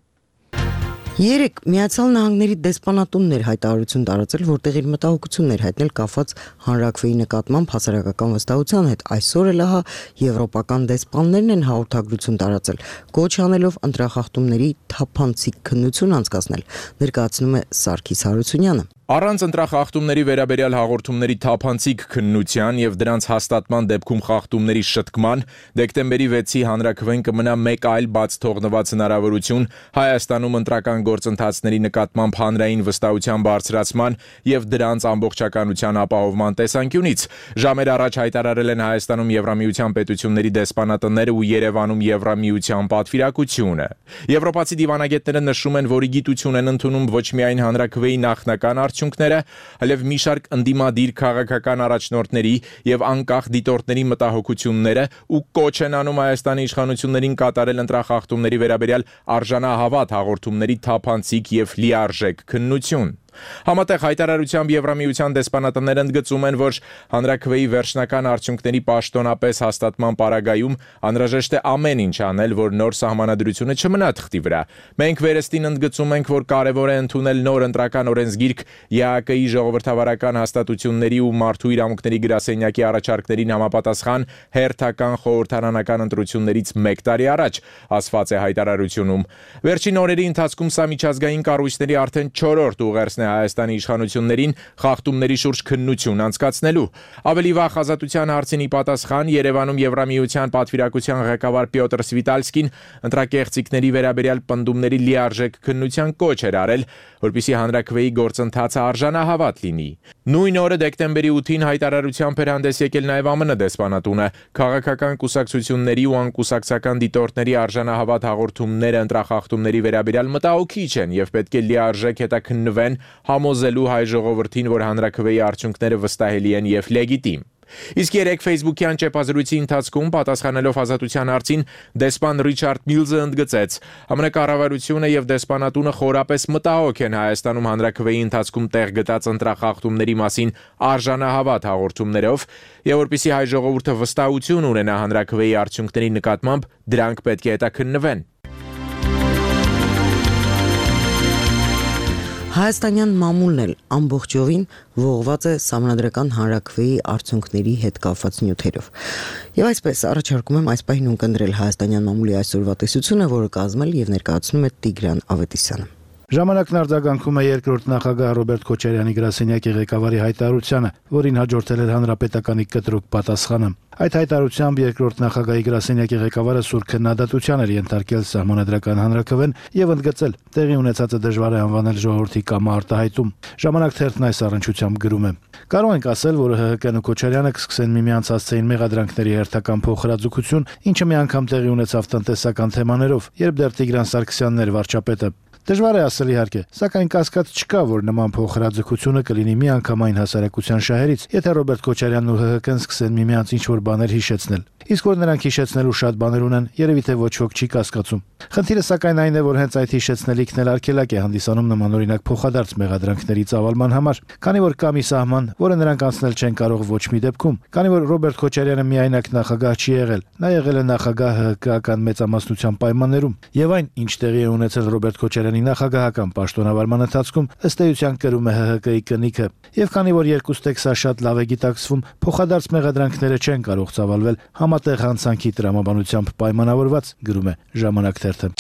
Երեք Միացյալ Նահանգների դեսպանատուններ հայտարարություն տարածել, որտեղ իր մտահոգություններ հայտնել կապված հանրաքվեի նկատմամբ հասարակական վստահության հետ։ Այսօր էլ ահա եվրոպական դեսպաններն են հաղորդագրություն տարածել, կոչ անելով ընտրախախտումների թափանցիկ քննություն անցկացնել, ներկայացնում է Սարգիս Հարությունյանը։ Առանց ընտրախախտումների վերաբերյալ հաղորդումների թափանցիկ քննության եւ դրանց հաստատման դեպքում խախտումների շտկման դեկտեմբերի վեցի հանրաքվեն կմնա մեկ այլ բաց թողնված հնարավորություն Հայաստանում ընտրական գործընթացների նկատմամբ հանրային վստահության բարձրացման եւ դրանց ամբողջականության ապահովման տեսանկյունից։ Ժամեր առաջ հայտարարել են Հայաստանում Եվրամիության պետությունների դեսպանատները ու Երևանում Եվրամիության պատվիրակությունը։ Եվրոպացի դիվանագետները նշում են, որ գիտություն են ընդունում ոչ միայն հանրաքվեի նախնական արդյունքները, այլև մի շարք ընդդիմադիր քաղաքական առաջնորդների եւ անկախ դիտորդների մտահոգությունները ու կոչ են անում Հայաստանի իշխանություններին կատարել ընտրախախտումների վերաբերյալ արժանահավատ հաղորդումների թափանցիկ եւ լիարժեք քննություն։ Համատեղ հայտարարությամբ Եվրամիության դեսպանատները ընդգծում են, որ հանրաքվեի վերջնական արդյունքների պաշտոնապես հաստատման պարագայում անհրաժեշտ է ամեն ինչ անել, որ նոր սահմանադրությունը չմնա թղթի վրա։ Մենք վերստին ընդգծում ենք, որ կարևոր է ընդունել նոր ընտրական օրենսգիրք ԵԱԿ-ի ժողովրդավարական հաստատությունների ու մարդու իրավունքների գրասենյակի առաջարկներին համապատասխան հերթական խորհրդարանական ընտրություններից մեկ տարի առաջ, ասված է հայտարարությունում։ Վերջին օրերի ընթացքում սա միջազգային կառույցների արդեն չորրորդ ուղերձն է Հայաստանի իշխանություններին խախտումների շուրջ քննություն անցկացնելու։ Ավելի վաղ ազատության հարցին ի պատասխան Երևանում Եվրամիության պատվիրակության ղեկավար Պյոտր Սվիտալսկին ընտրակեղծիքների վերաբերյալ պնդումների լիարժեք քննության կոչ էր արել, որպեսզի հանրաքվեի գործընթացը արժանահավատ լինի։ Նույն օրը դեկտեմբերի ութին հայտարարությամբ էր հանդես եկել նաև ԱՄՆ դեսպանատունը։ Քաղաքական կուսակցությունների ու անկուսակցական դիտորդների արժանահավատ հաղորդումները ընտրախախտումների վերաբերյալ մտահոգիչ են եւ պետք է լիարժեք հետաքննվեն համոզելու հայ ժողովրդին, որ հանրաքվեի արդյունքները վստահելի են եւ լեգիտիմ։ Իսկ երեք Facebook-յան ճեպազրույցի ընթացքում պատասխանելով ազատության հարցին դեսպան Ռիչարդ Միլզը ընդգծեց. ԱՄՆ կառավարությունը եւ դեսպանատունը խորապես մտահոգ են Հայաստանում հանրաքվեի ընթացքում տեղ գտած ընտրախախտումների մասին արժանահավատ հաղորդումներով եւ որպեսզի հայ ժողովուրդը վստահություն ունենա հանրաքվեի արդյունքների նկատմամբ, դրանք պետք է հետաքննվեն։ Հայաստանյան մամուլն էլ ամբողջովին ողված է սահմանադրական հանրաքվեի արդյունքների հետ կապված նյութերով։ Եվ այսպես առաջարկում եմ այս պահին ունկնդրել Հայաստանյան մամուլի այսօրվա տեսությունը, որը կազմել եւ ներկայացնում է Տիգրան Ավետիսյանը։ Ժամանակն արձագանքում է երկրորդ նախագահ Ռոբերտ Քոչարյանի գրասենյակի ղեկավարի հայտարարությանը, որին հաջորդել էր հանրապետականի կտրուկ պատասխանը։ Այդ հայտարարությամբ երկրորդ նախագահի գրասենյակի ղեկավարը սուր քննադատության էր ենթարկել սահմանադրական հանրաքվեն եւ ընդգծել տեղի ունեցածը դժվար է անվանել ժողովրդի կամարտահայտում։ Ժամանակ թերթն այս առնչությամբ գրում է. Կարող ենք ասել, որ ՀՀԿ-ն ու Քոչարյանը կսկսեն միմյանց հասցեին մեղադրանքների հերթական փոխհրաձգություն, ինչը միանգամ տեղի ունեցավ տնտեսական թեմաներով, երբ դեռ Տիգրան Սարգսյանն էր վարչապետը։ Դժվար է ասել իհարկե, սակայն կասկած չկա, որ նման փոխհրաձգությունը կլինի միանգամայն հասարակության շահերից, եթե Ռոբերտ Քոչարյանն ու ՀՀԿ-ն սկսեն միմյանց ինչ-որ բաներ հիշեցնել։ Իսկ որ նրանք հիշեցնելու շատ բաներ ունեն, երևի թե ոչ ոք չի կասկածում։ Խնդիրը սակայն այն է, որ հենց այդ հիշեցնելիքն էլ արգելակ է հանդիսանում նմանօրինակ փոխադարձ մեղադրանքների ծավալման համար, քանի որ կա մի սահման, որը նրանք անցնել չեն կարող ոչ մի դեպքում, քանի որ Ռոբերտ Քոչարյանը միայնակ նախագահ չի եղել, նա եղել է նախագահ ՀՀԿ-ական մեծամասնության պայմաններում, եւ այն, ինչ տեղի է ունեցել Ռոբերտ Քոչարյանի նախագահական պաշտոնավարման ընթացքում, ըստ էության կրում է ՀՀԿ-ի կնիքը։ Եվ քանի որ երկուստեք սա շատ լավ է գիտակցվում, փոխադարձ մեղադրանքները չեն կարող ծավալվել համատեղ հանցանքի տրամաբանությամբ պայմանավորված, գրում է Ժամանակ թերթը։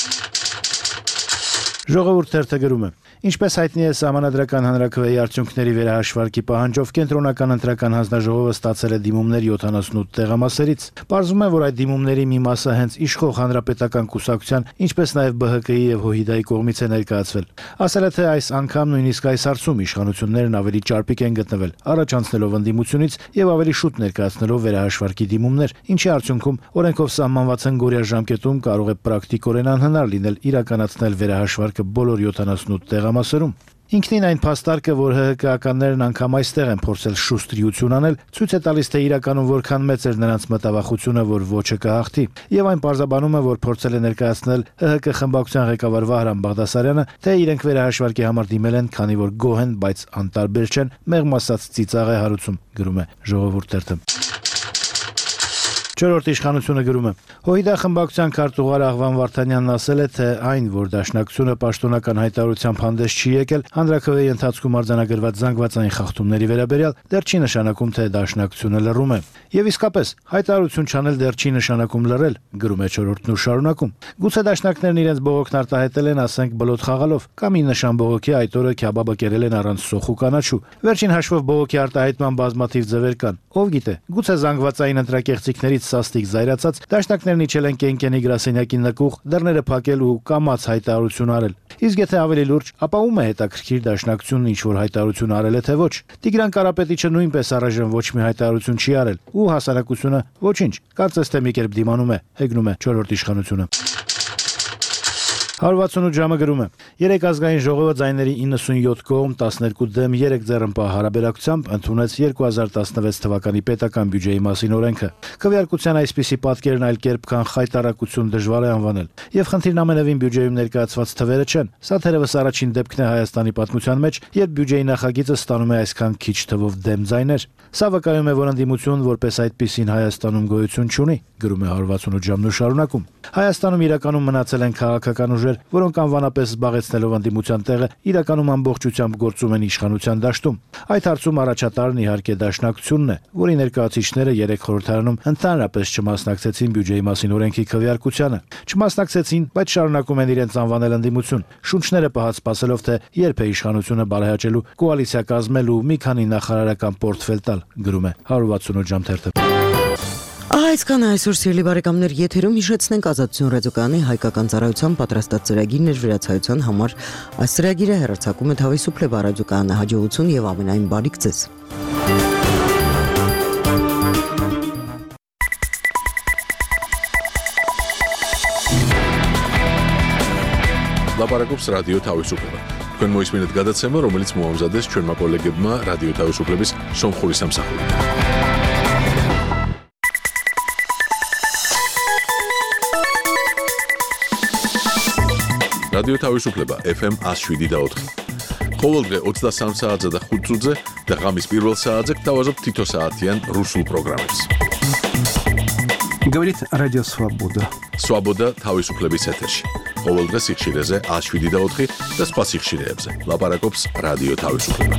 Ժողովուրդ թերթը գրում է. Ինչպես հայտնի է, սահմանադրական հանրաքվեի արդյունքների վերահաշվարկի պահանջով կենտրոնական ընտրական հանձնաժողովը ստացել է դիմումներ յոթանասունութ տեղամասերից։ Պարզվում է, որ այդ դիմումների մի մասը հենց իշխող հանրապետական կուսակցության, ինչպես նաև ԲՀԿ-ի եւ ՀՅԴ-ի կողմից է ներկայացվել։ Ասել է, թե այս անգամ նույնիսկ այս հարցում իշխանություններն ավելի ճարպիկ են գտնվել, առաջ անցնելով ընդդիմությունից եւ ավելի շուտ ներկայացնելով վերահաշվարկի դիմումներ, ինչի արդյունքում օրենքով սահմանված հնգօրյա ժամկետում կարող է պրակտիկորեն անհնար լինել իրականացնել վերահաշվարկը բոլոր յոթանասունութ տեղամասերում։ Ինքնին այն փաստարկը, որ ՀՀԿ-ականներն անգամ այստեղ են փորձել շուստրիություն անել, ցույց է տալիս, թե իրականում որքան մեծ էր նրանց մտավախությունը, որ ոչը կհաղթի, եւ այն պարզաբանում է, որ փորձել է ներկայացնել ՀՀԿ խմբակցության ղեկավար Վահրամ Բաղդասարյանը, թե իրենք վերահաշվարկի համար դիմել են, քանի որ գոհ են, բայց անտարբեր չեն, մեղմ ասած ծիծաղ է հարուցում, գրում է Ժողովուրդ թերթը։ Չորրորդ իշխանությունը գրում է. ՀՅԴ խմբակցության քարտուղար Աղվան Վարդանյանն ասել է, թե այն, որ Դաշնակցությունը պաշտոնական հայտարարությամբ հանդես չի եկել, հանրաքվեի ընթացքում արձանագրված զանգվածային խախտումների վերաբերյալ, դեռ չի նշանակում, թե Դաշնակցությունը լռում է։ Եվ իսկապես, հայտարարություն չանել դեռ չի նշանակում լռել, գրում է Չորրորդն ու շարունակում։ Գուցե դաշնակներն իրենց բողոքն արտահայտել են, ասենք, բլոթ խաղալով, կամ ի նշան բողոքի այդ օրը քյաբաբը կերել են առանց սոխ ու կանաչու։ Վերջին հաշվով բողոքի արտահայտման բազմաթիվ ձևեր կան։ Ով գիտե, գուցե զանգվածային ընտրակեղծիքներից սաստիկ զայրացած դաշնակներն իջել են Կենկենի գրասենյակի նկուղ, դռները փակել ու կամաց հայտարարություն արել։ Իսկ եթե ավելի լուրջ, ապա ում է հետաքրքիր Դաշնակցությունն ինչ որ հայտարարություն արել է թե ոչ։ Տիգրան Կարապետիչը նույնպես առայժմ ոչ մի հայտարարություն չի արել, ու հասարակությունը ոչինչ, կարծես թե մի կերպ դիմանում է, հեգնում է Չորրորդ իշխանությունը։ հարյուր վաթսունութ ժամը գրում է. Երեք ազգային ժողովը ձայների իննսունյոթ կողմ տասներկու դեմ երեք ձեռնպահ հարաբերակցությամբ ընդունեց երկու հազար տասնվեց թվականի պետական բյուջեի մասին օրենքը։ Քվեարկության այսպիսի պատկերն այլ կերպ քան խայտարակություն դժվար է անվանել։ Եվ խնդիրն ամենևին բյուջեում ներկայացված թվերը չեն։ Սա թերևս առաջին դեպքն է Հայաստանի պատմության մեջ, երբ բյուջեի նախագիծը ստանում է այսքան քիչ թվով դեմ ձայներ։ Սա վկայում է, որ ընդդիմություն որպես այդպիսին Հայաստանում գոյություն չունի, գրում է հարյուր վաթսունութ ժամն ու շարունակում։ Հայաստանում իրականում մնացել են քաղաքական ուժեր, որոնք անվանապես զբաղեցնելով ընդդիմության տեղը իրականում ամբողջությամբ գործում են իշխանության դաշտում։ Այդ հարցում առաջատարն իհարկե Դաշնակցությունն է, որի ներկայացուցիչները երեք խորհրդարանում ընդհանրապես չմասնակցեցին բյուջեի մասին օրենքի քվեարկությանը։ Չմասնակցեցին, բայց շարունակում են իրենց անվանել ընդդիմություն, շունչները պահած սպասելով, թե երբ է իշխանությունը բարեհաճելու, կոալիցիա կազմելու, մի քանի նախարարական պորտֆել տալ, գրում է հարյուր վաթսունութ ժամ թերթը։ Այսքան այսօր սիրելի բարեկամներ, եթերում հիշեցնենք Ազատություն ռադիոկայանի հայկական ծառայության պատրաստած ծրագիրն էր վերացայության համար։ Այս ծրագիրը հեռարձակում է Թավիսուփլե ռադիոկայանը, հաջողություն եւ ամենայն բարիք ձեզ։ Լապարակոպս ռադիո Թավիսուփլե։ Თქვენ მოისმინეთ გადაცემა, რომელიც მოამზადეს ჩვენმა კოლეგებმა რადიო თავისუფლების სომხური სამსახური. რადიო თავისუფლება ეფ ემ one oh seven და four. ყოველდღე ოცდასამ საათზე და ხუთ წუთზე და ღამის პირველ საათზე გთავაზობთ თითო საათიან რუსულ პროგრამებს. Говорит Радио Свобода. Свобода თავისუფლების ეთერში. ყოველდღე სიხშირეზე ათს შვიდი და ოთხი და სხვა სიხშირეებზე. ლაპარაკობს რადიო თავისუფლება.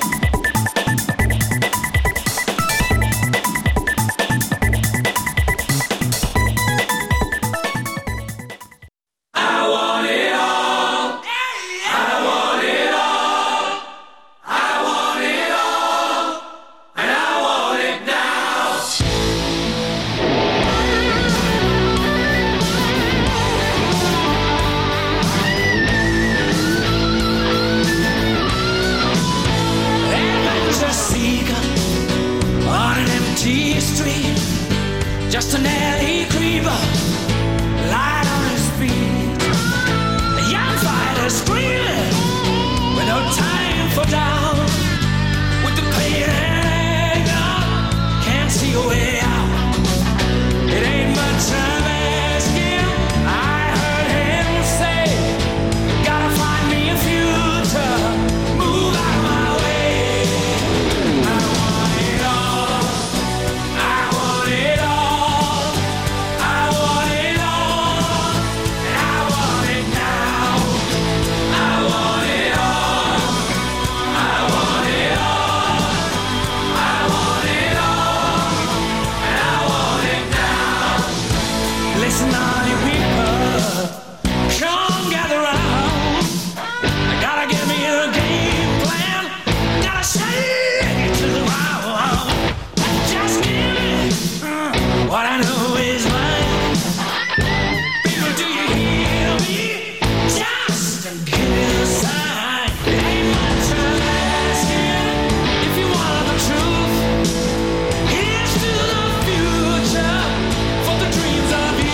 Just an alley creeper, light on his feet. A young fighter screaming with no time for down. With the pain hanging on, can't see a way out. It ain't much time asking. I heard him say, gotta find me a future, move out of my way. I want it all, I want it all. Listen, all you people, come gather round. I gotta give me a game plan. Gotta shake it to the ground. Just give me uh, what I know is mine. People, do you hear me? Just give me a sign. It ain't much I'm asking. If you want the truth, here's to the future for the dreams of you.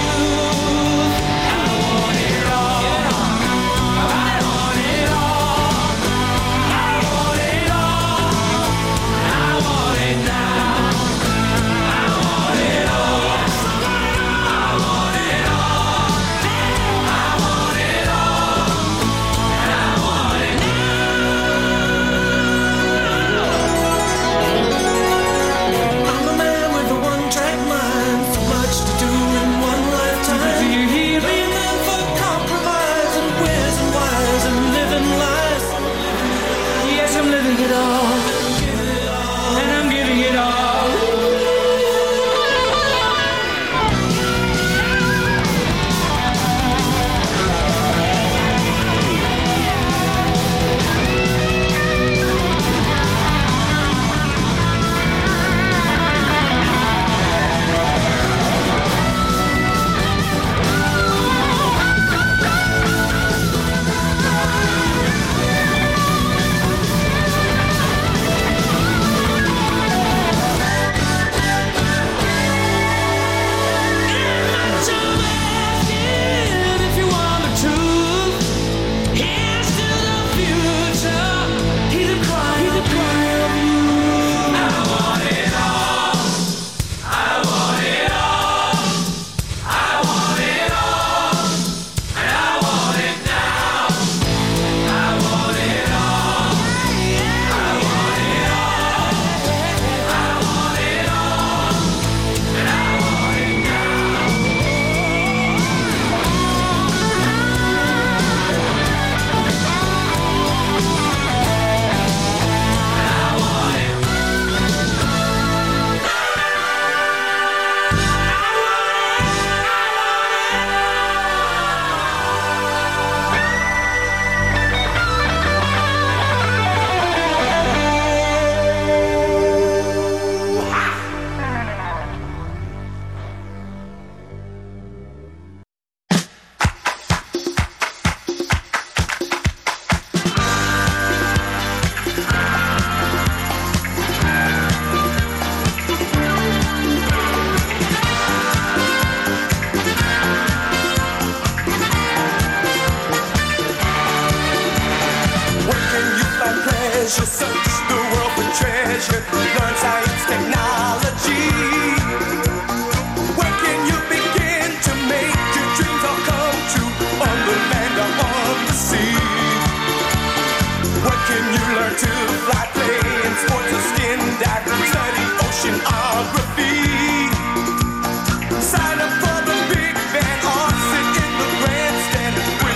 pleasure, search the world for treasure, learn science, technology. Where can you begin to make your dreams all come true, on the land or on the sea? What can you learn to fly, play in sports or skin dive, study oceanography? Sign up for the big band or sit in the grandstand.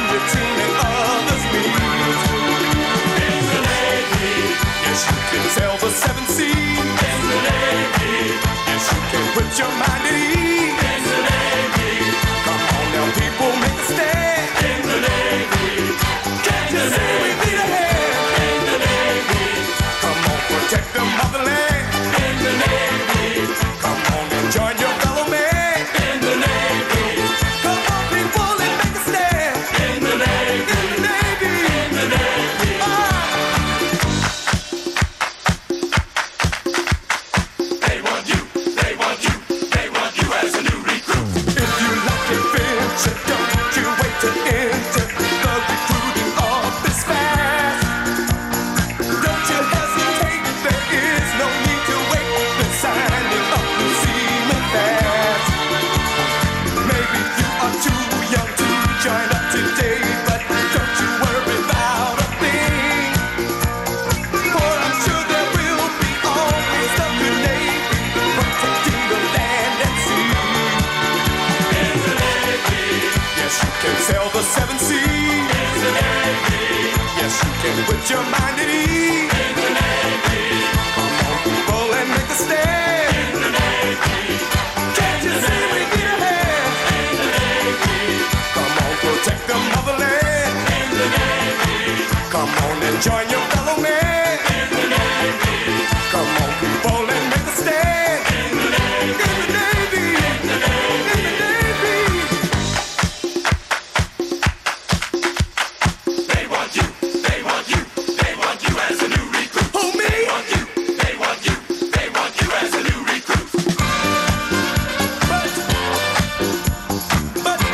can sail the seven seas. In the Navy. Yes, you can put your mind at ease. In the Navy. Come on, people, and make a stand. In the Navy. Can't you see we need a hand? In the Navy. Come on, protect the motherland. In the Navy. Come on and join your fellow man. In the Navy. Come on, people, and make a stand. In the Navy. In the Navy. In the Navy. In the Navy. They want you. They want you. They want you as a new recruit. Who, me? They want you. They want you. They want you as a new recruit. But, but, but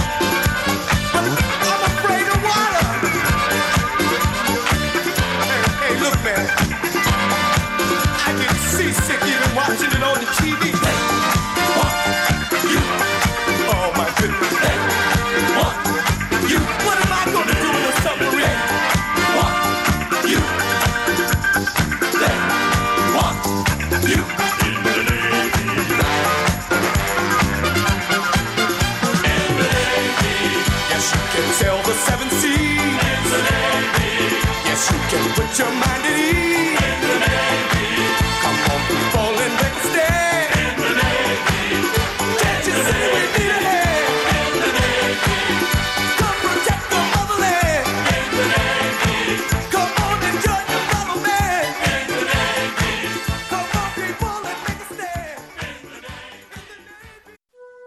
I'm afraid of water. Hey, hey, look, man. I get seasick even watching it on the T V. They want you. Oh, my goodness. They want you. What am I going to do in a submarine? They want you. They want you. In the Navy. In the Navy. Yes, you can sail the seven seas. In the Navy. Yes, you can put your mind at ease. In the Navy. Come on, people, and make a stand. In the Navy. Can't you see we need a hand? In the Navy. Come protect the motherland. In the Navy. Come on and join your fellow man. In the Navy. Come on, people, and make a stand. In the Navy.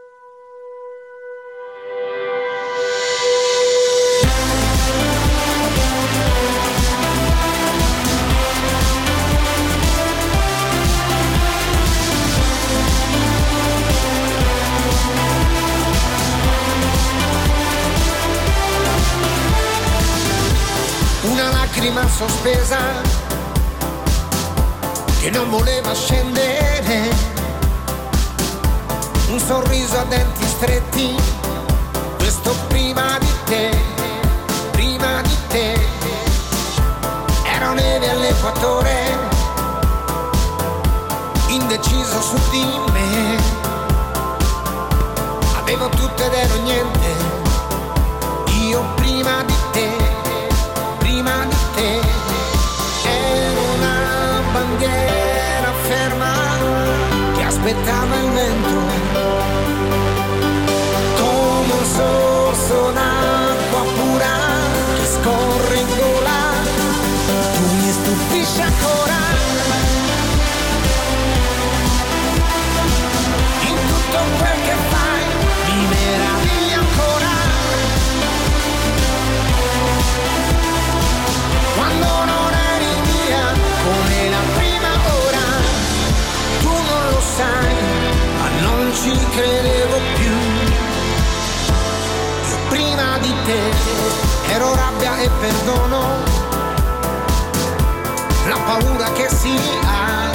Una lacrima sospesa che non voleva scendere, un sorriso a denti stretti, questo prima di te, prima di te. Ero neve all'equatore, indeciso su di me, avevo tutto ed ero niente, io prima di te, prima di te. Ero una bandiera ferma che aspettava il vento, come un sorso d'acqua pura che scorre in gola. Tu mi stupisci ancora, in tutto quel che fai mi meravigli ancora. Quando non eri mia come la prima ora, tu non lo sai, ma non ci credevo più. Io prima di te ero rabbia e perdono, la paura che si ha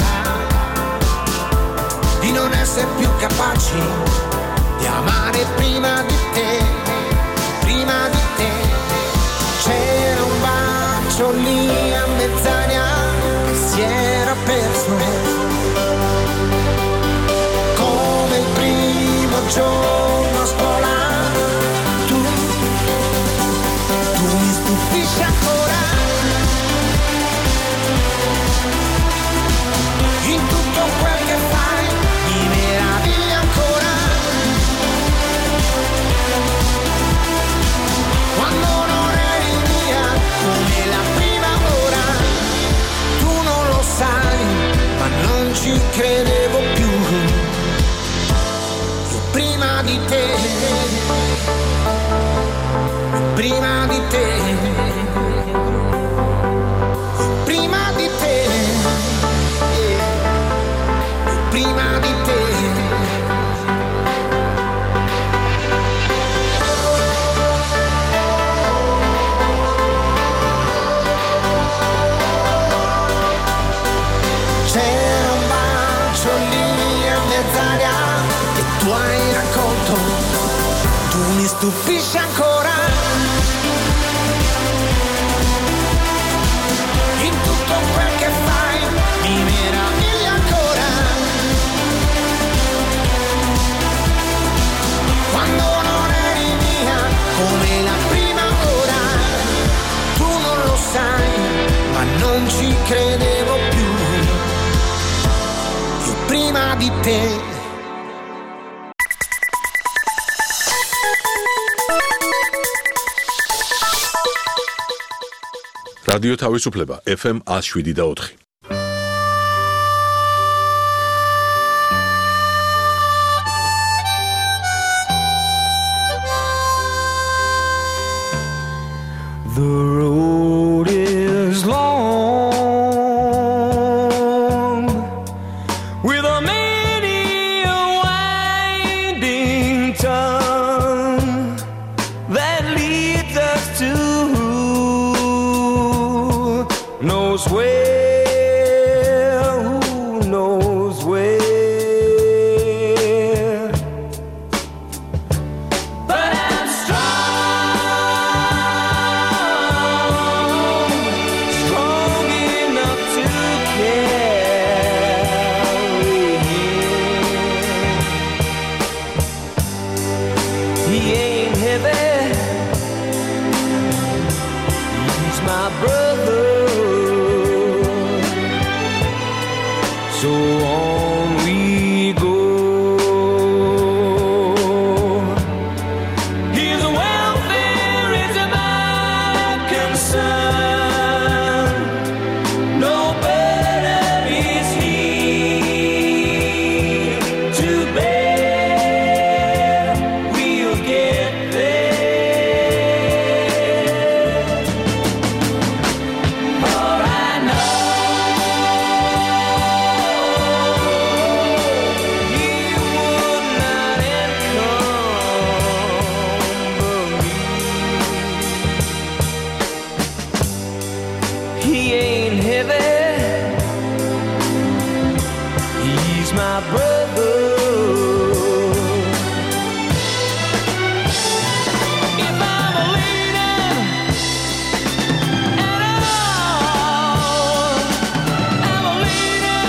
di non essere più capaci di amare prima di te, prima di te. C'era un bacio lì a mezz'aria che si era perso, come il primo giorno a scuola. Tu, tu mi stupisci ancora, in tutto quel che fai mi meravigli ancora. Quando non eri mia come la prima ora, tu non lo sai, ma non ci credevo più. Io prima di te, prima di te, prima di te, prima di te. C'era un bacio lì a mezz'aria che tu hai raccolto, tu mi stupisci ancora, in tutto quel che fai mi meravigli ancora. Quando non eri mia come di te. რადიო თავისუფლება ეფ ემ one oh seven და four. The road is long with a many a winding tongue that leads us to knows where, who knows where. But I'm strong, strong enough to carry him. He ain't heavy, he's my brother. So on we go. His welfare is my concern. No burden is he to bear. We'll get there. For I know he ain't heavy, he's my brother. If I'm a leader at all, I'm a leader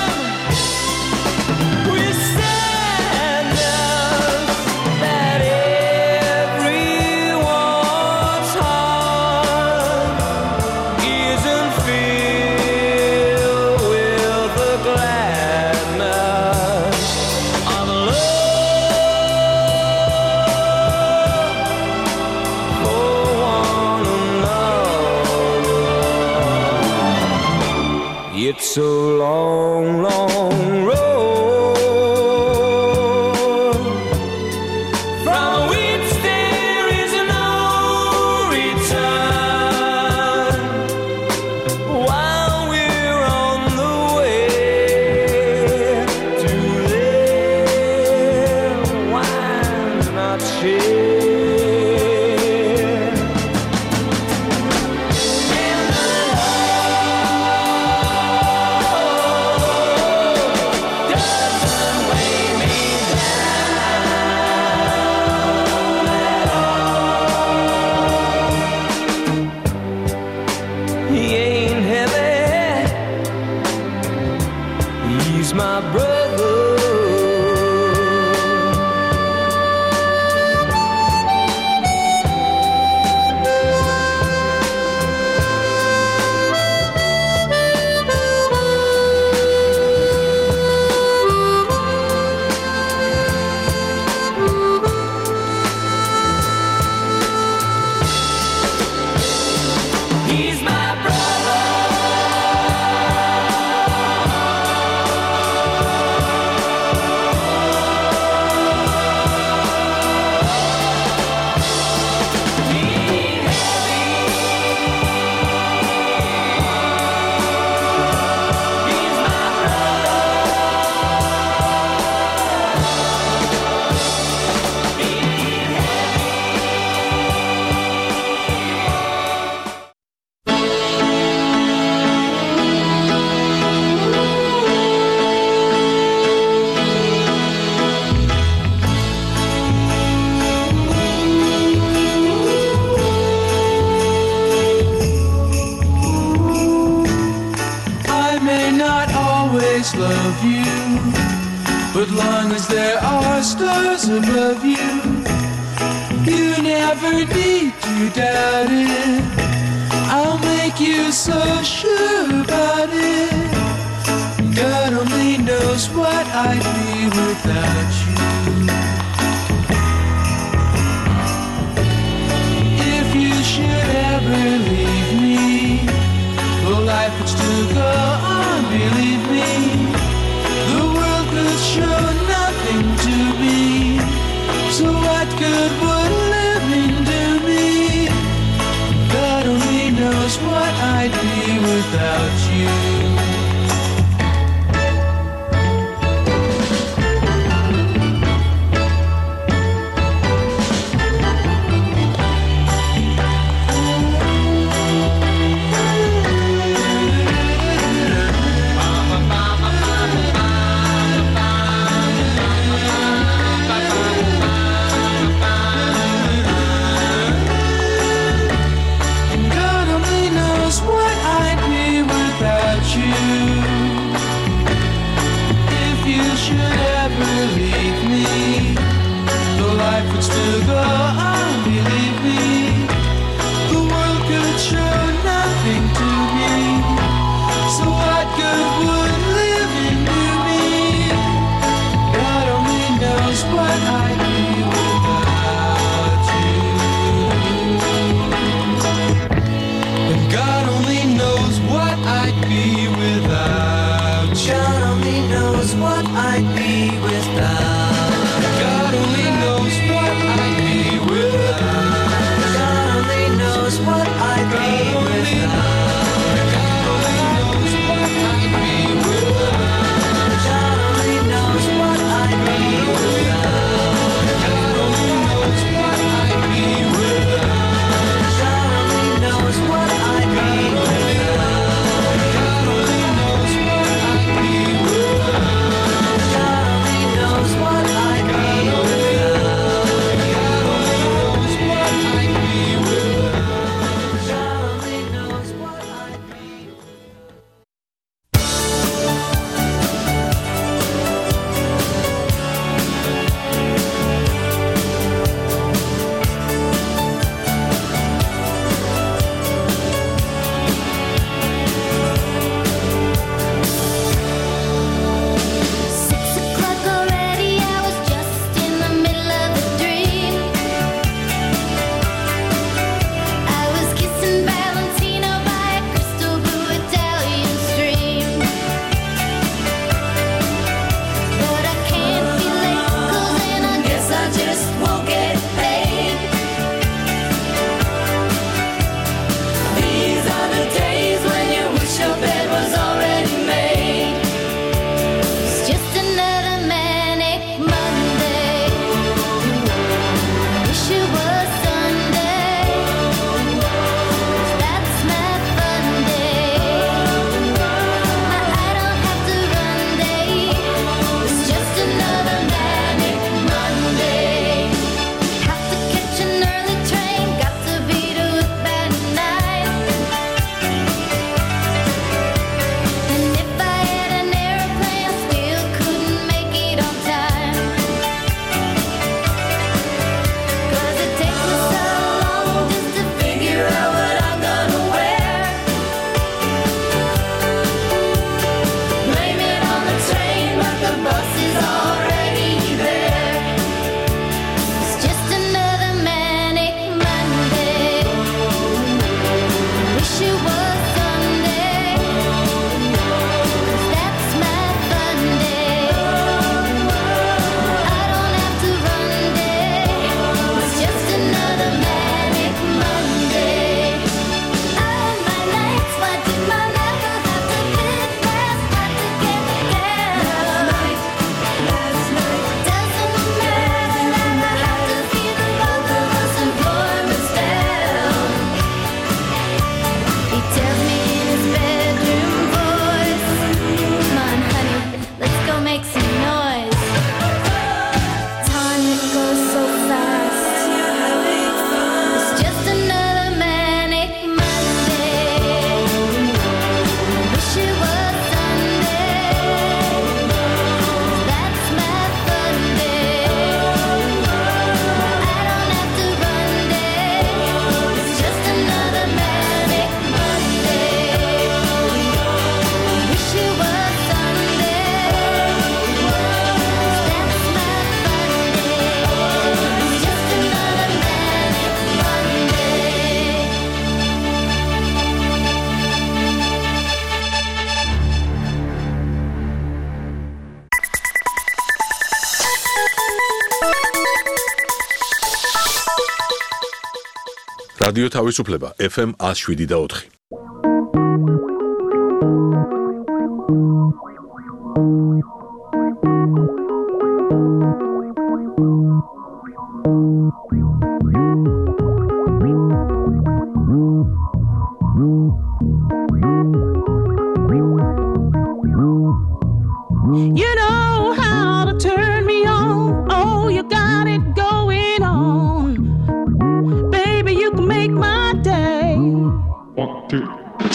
with sadness that everyone's heart isn't filled with the gladness of love for one another. It's a long, long road from which there is no return. While we're on the way to there, why not share? In the love doesn't weigh me down at all. He ain't heavy, he's my brother. He's my brother. always love you, but long as there are stars above you, you never need to doubt it. I'll make you so sure about it. God only knows knows what I'd be without you. If you should ever leave me, well, life would still go on, believe me. The world could show nothing to me, so what good would living do me? God only knows what I'd be without you. God only knows what I'd be without you. რადიო თავისუფლება ეფ ემ one oh seven და four. You know how to turn me on. Oh, you got it going on. Baby, you can make my day. One, two.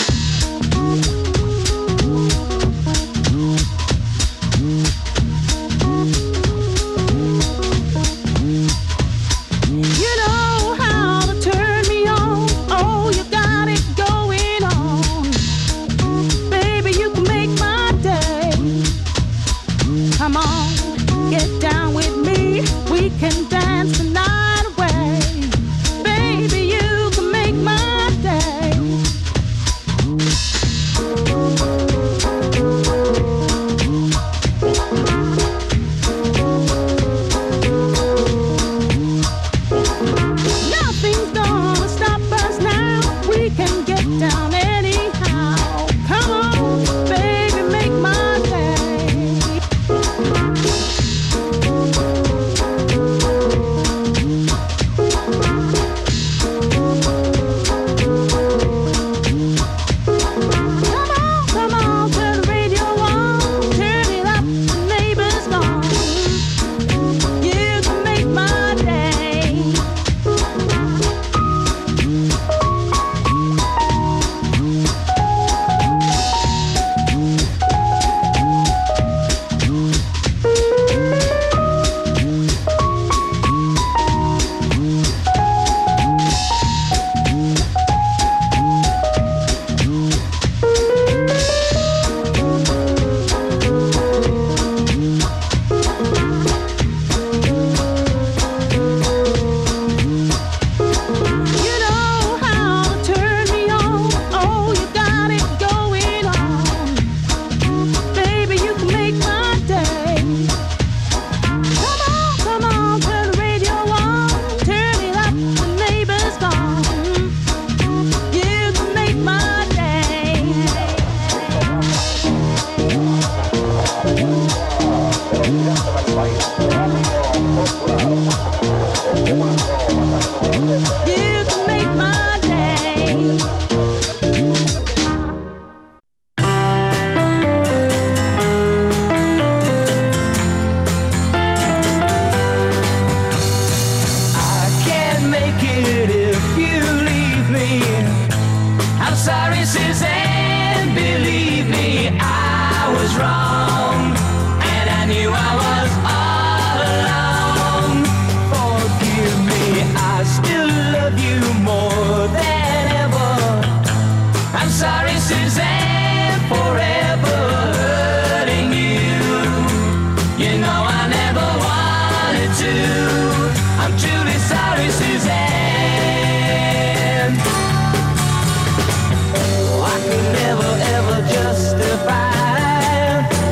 You know how to turn me on. Oh, you got it going on. Baby, you can make my day. Come on, get down with me. We can dance the night away. Baby, you can make my day. Nothing's gonna stop us now. We can get down anyhow. Come on, baby, make my day. Come on, turn the radio on, turn it up, the neighbor's gone. You can make my day. You know how to turn me on. Oh, you got it going on. Baby, you can make my day. Come on, come on, turn the radio on, turn it up, the neighbor's gone. You can make my day. You can make my day. I can't make it if you leave me. I'm sorry, Suzanne, believe me, I was wrong, and I knew I was all alone. Forgive me, I still love you more than ever. I'm sorry, Suzanne, forever hurting you. You know I never wanted to. I'm truly sorry, Suzanne. Oh, I could never ever justify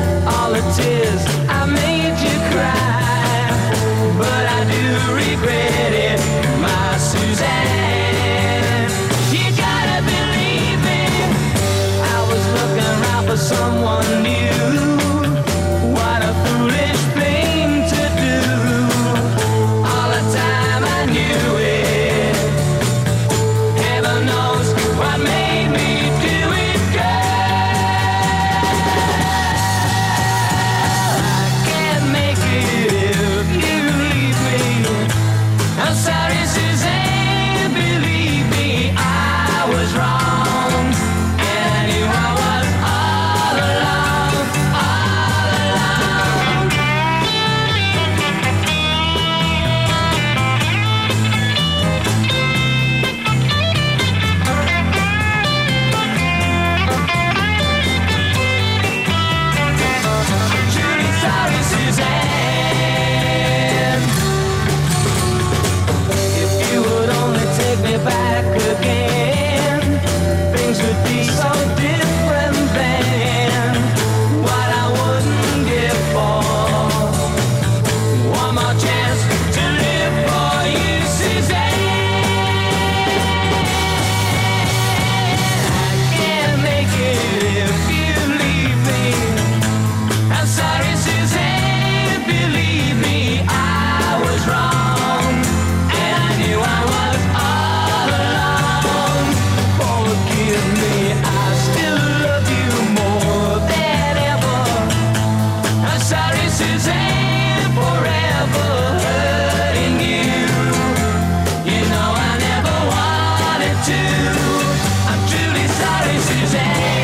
too. I'm truly sorry, Suzanne.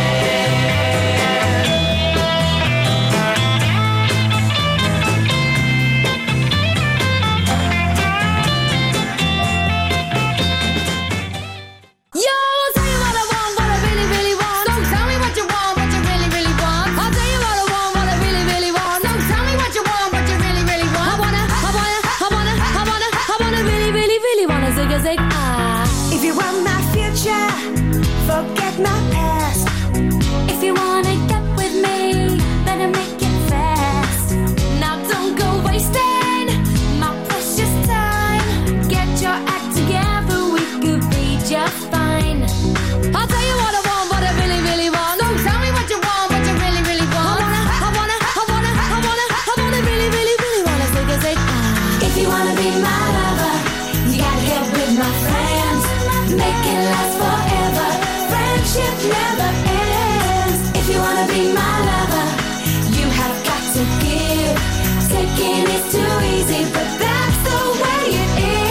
If you want my future, forget my past. If you wanna get with me, better make it fast. Now don't go wasting my precious time. Get your act together, we could be just fine. I'll tell you what I want, what I really, really want. Don't tell me what you want, what you really, really want. I wanna, I wanna, I wanna, I wanna, I wanna really, really, really wanna say, say, say. If you wanna be my lover, you gotta get with my friends. Make it last forever. Friendship never ends. If you wanna be my lover, you have got to give. Taking is too easy, but that's the way it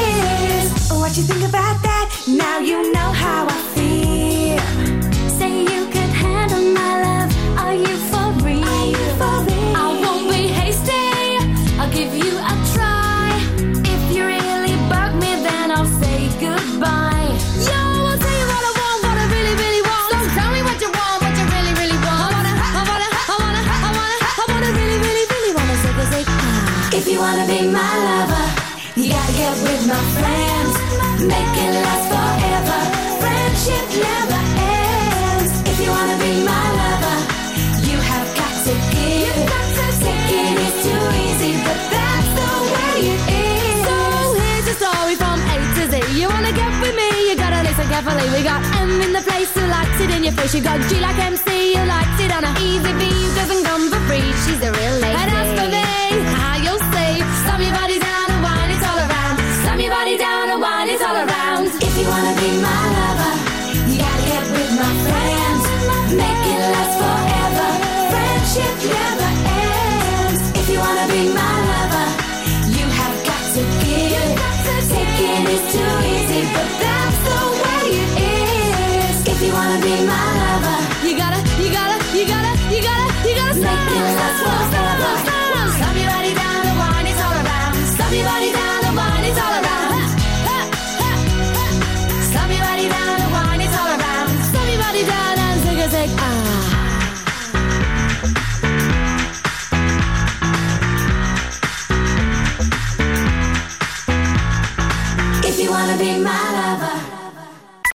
is. What you think about that? Now you know how I feel. Say you could handle my love. Are you for real? Are you for real? I won't be hasty. I'll give you a try. If you really bug me, then I'll say goodbye. Yo, I'll tell you what I want, what I really, really want. Don't tell me what you want, what you really, really want. I wanna, I wanna, I wanna, I wanna, I wanna really, really, really wanna say, say, say. If you wanna be my lover, you gotta get with my friends. Make it last forever. Friendship never ends. If you wanna be my lover, you have got to give. Taking is too easy, but that's the way it is. So here's a story from A to Z. You wanna get with me, you gotta listen carefully. We got M in the place who likes it in your face. You got G like M C, who likes it on a easy B, who doesn't come for free. She's a real lady. And as for me, how you'll see, slam your body down and wine it all around. Slam your body down and wine it all around. If you wanna be my lover, you gotta get with my friends. Make it last forever. Friendship never ends. If you wanna be my lover, you have got to give. Taking is too easy, but that's the way it is. If you wanna be my lover,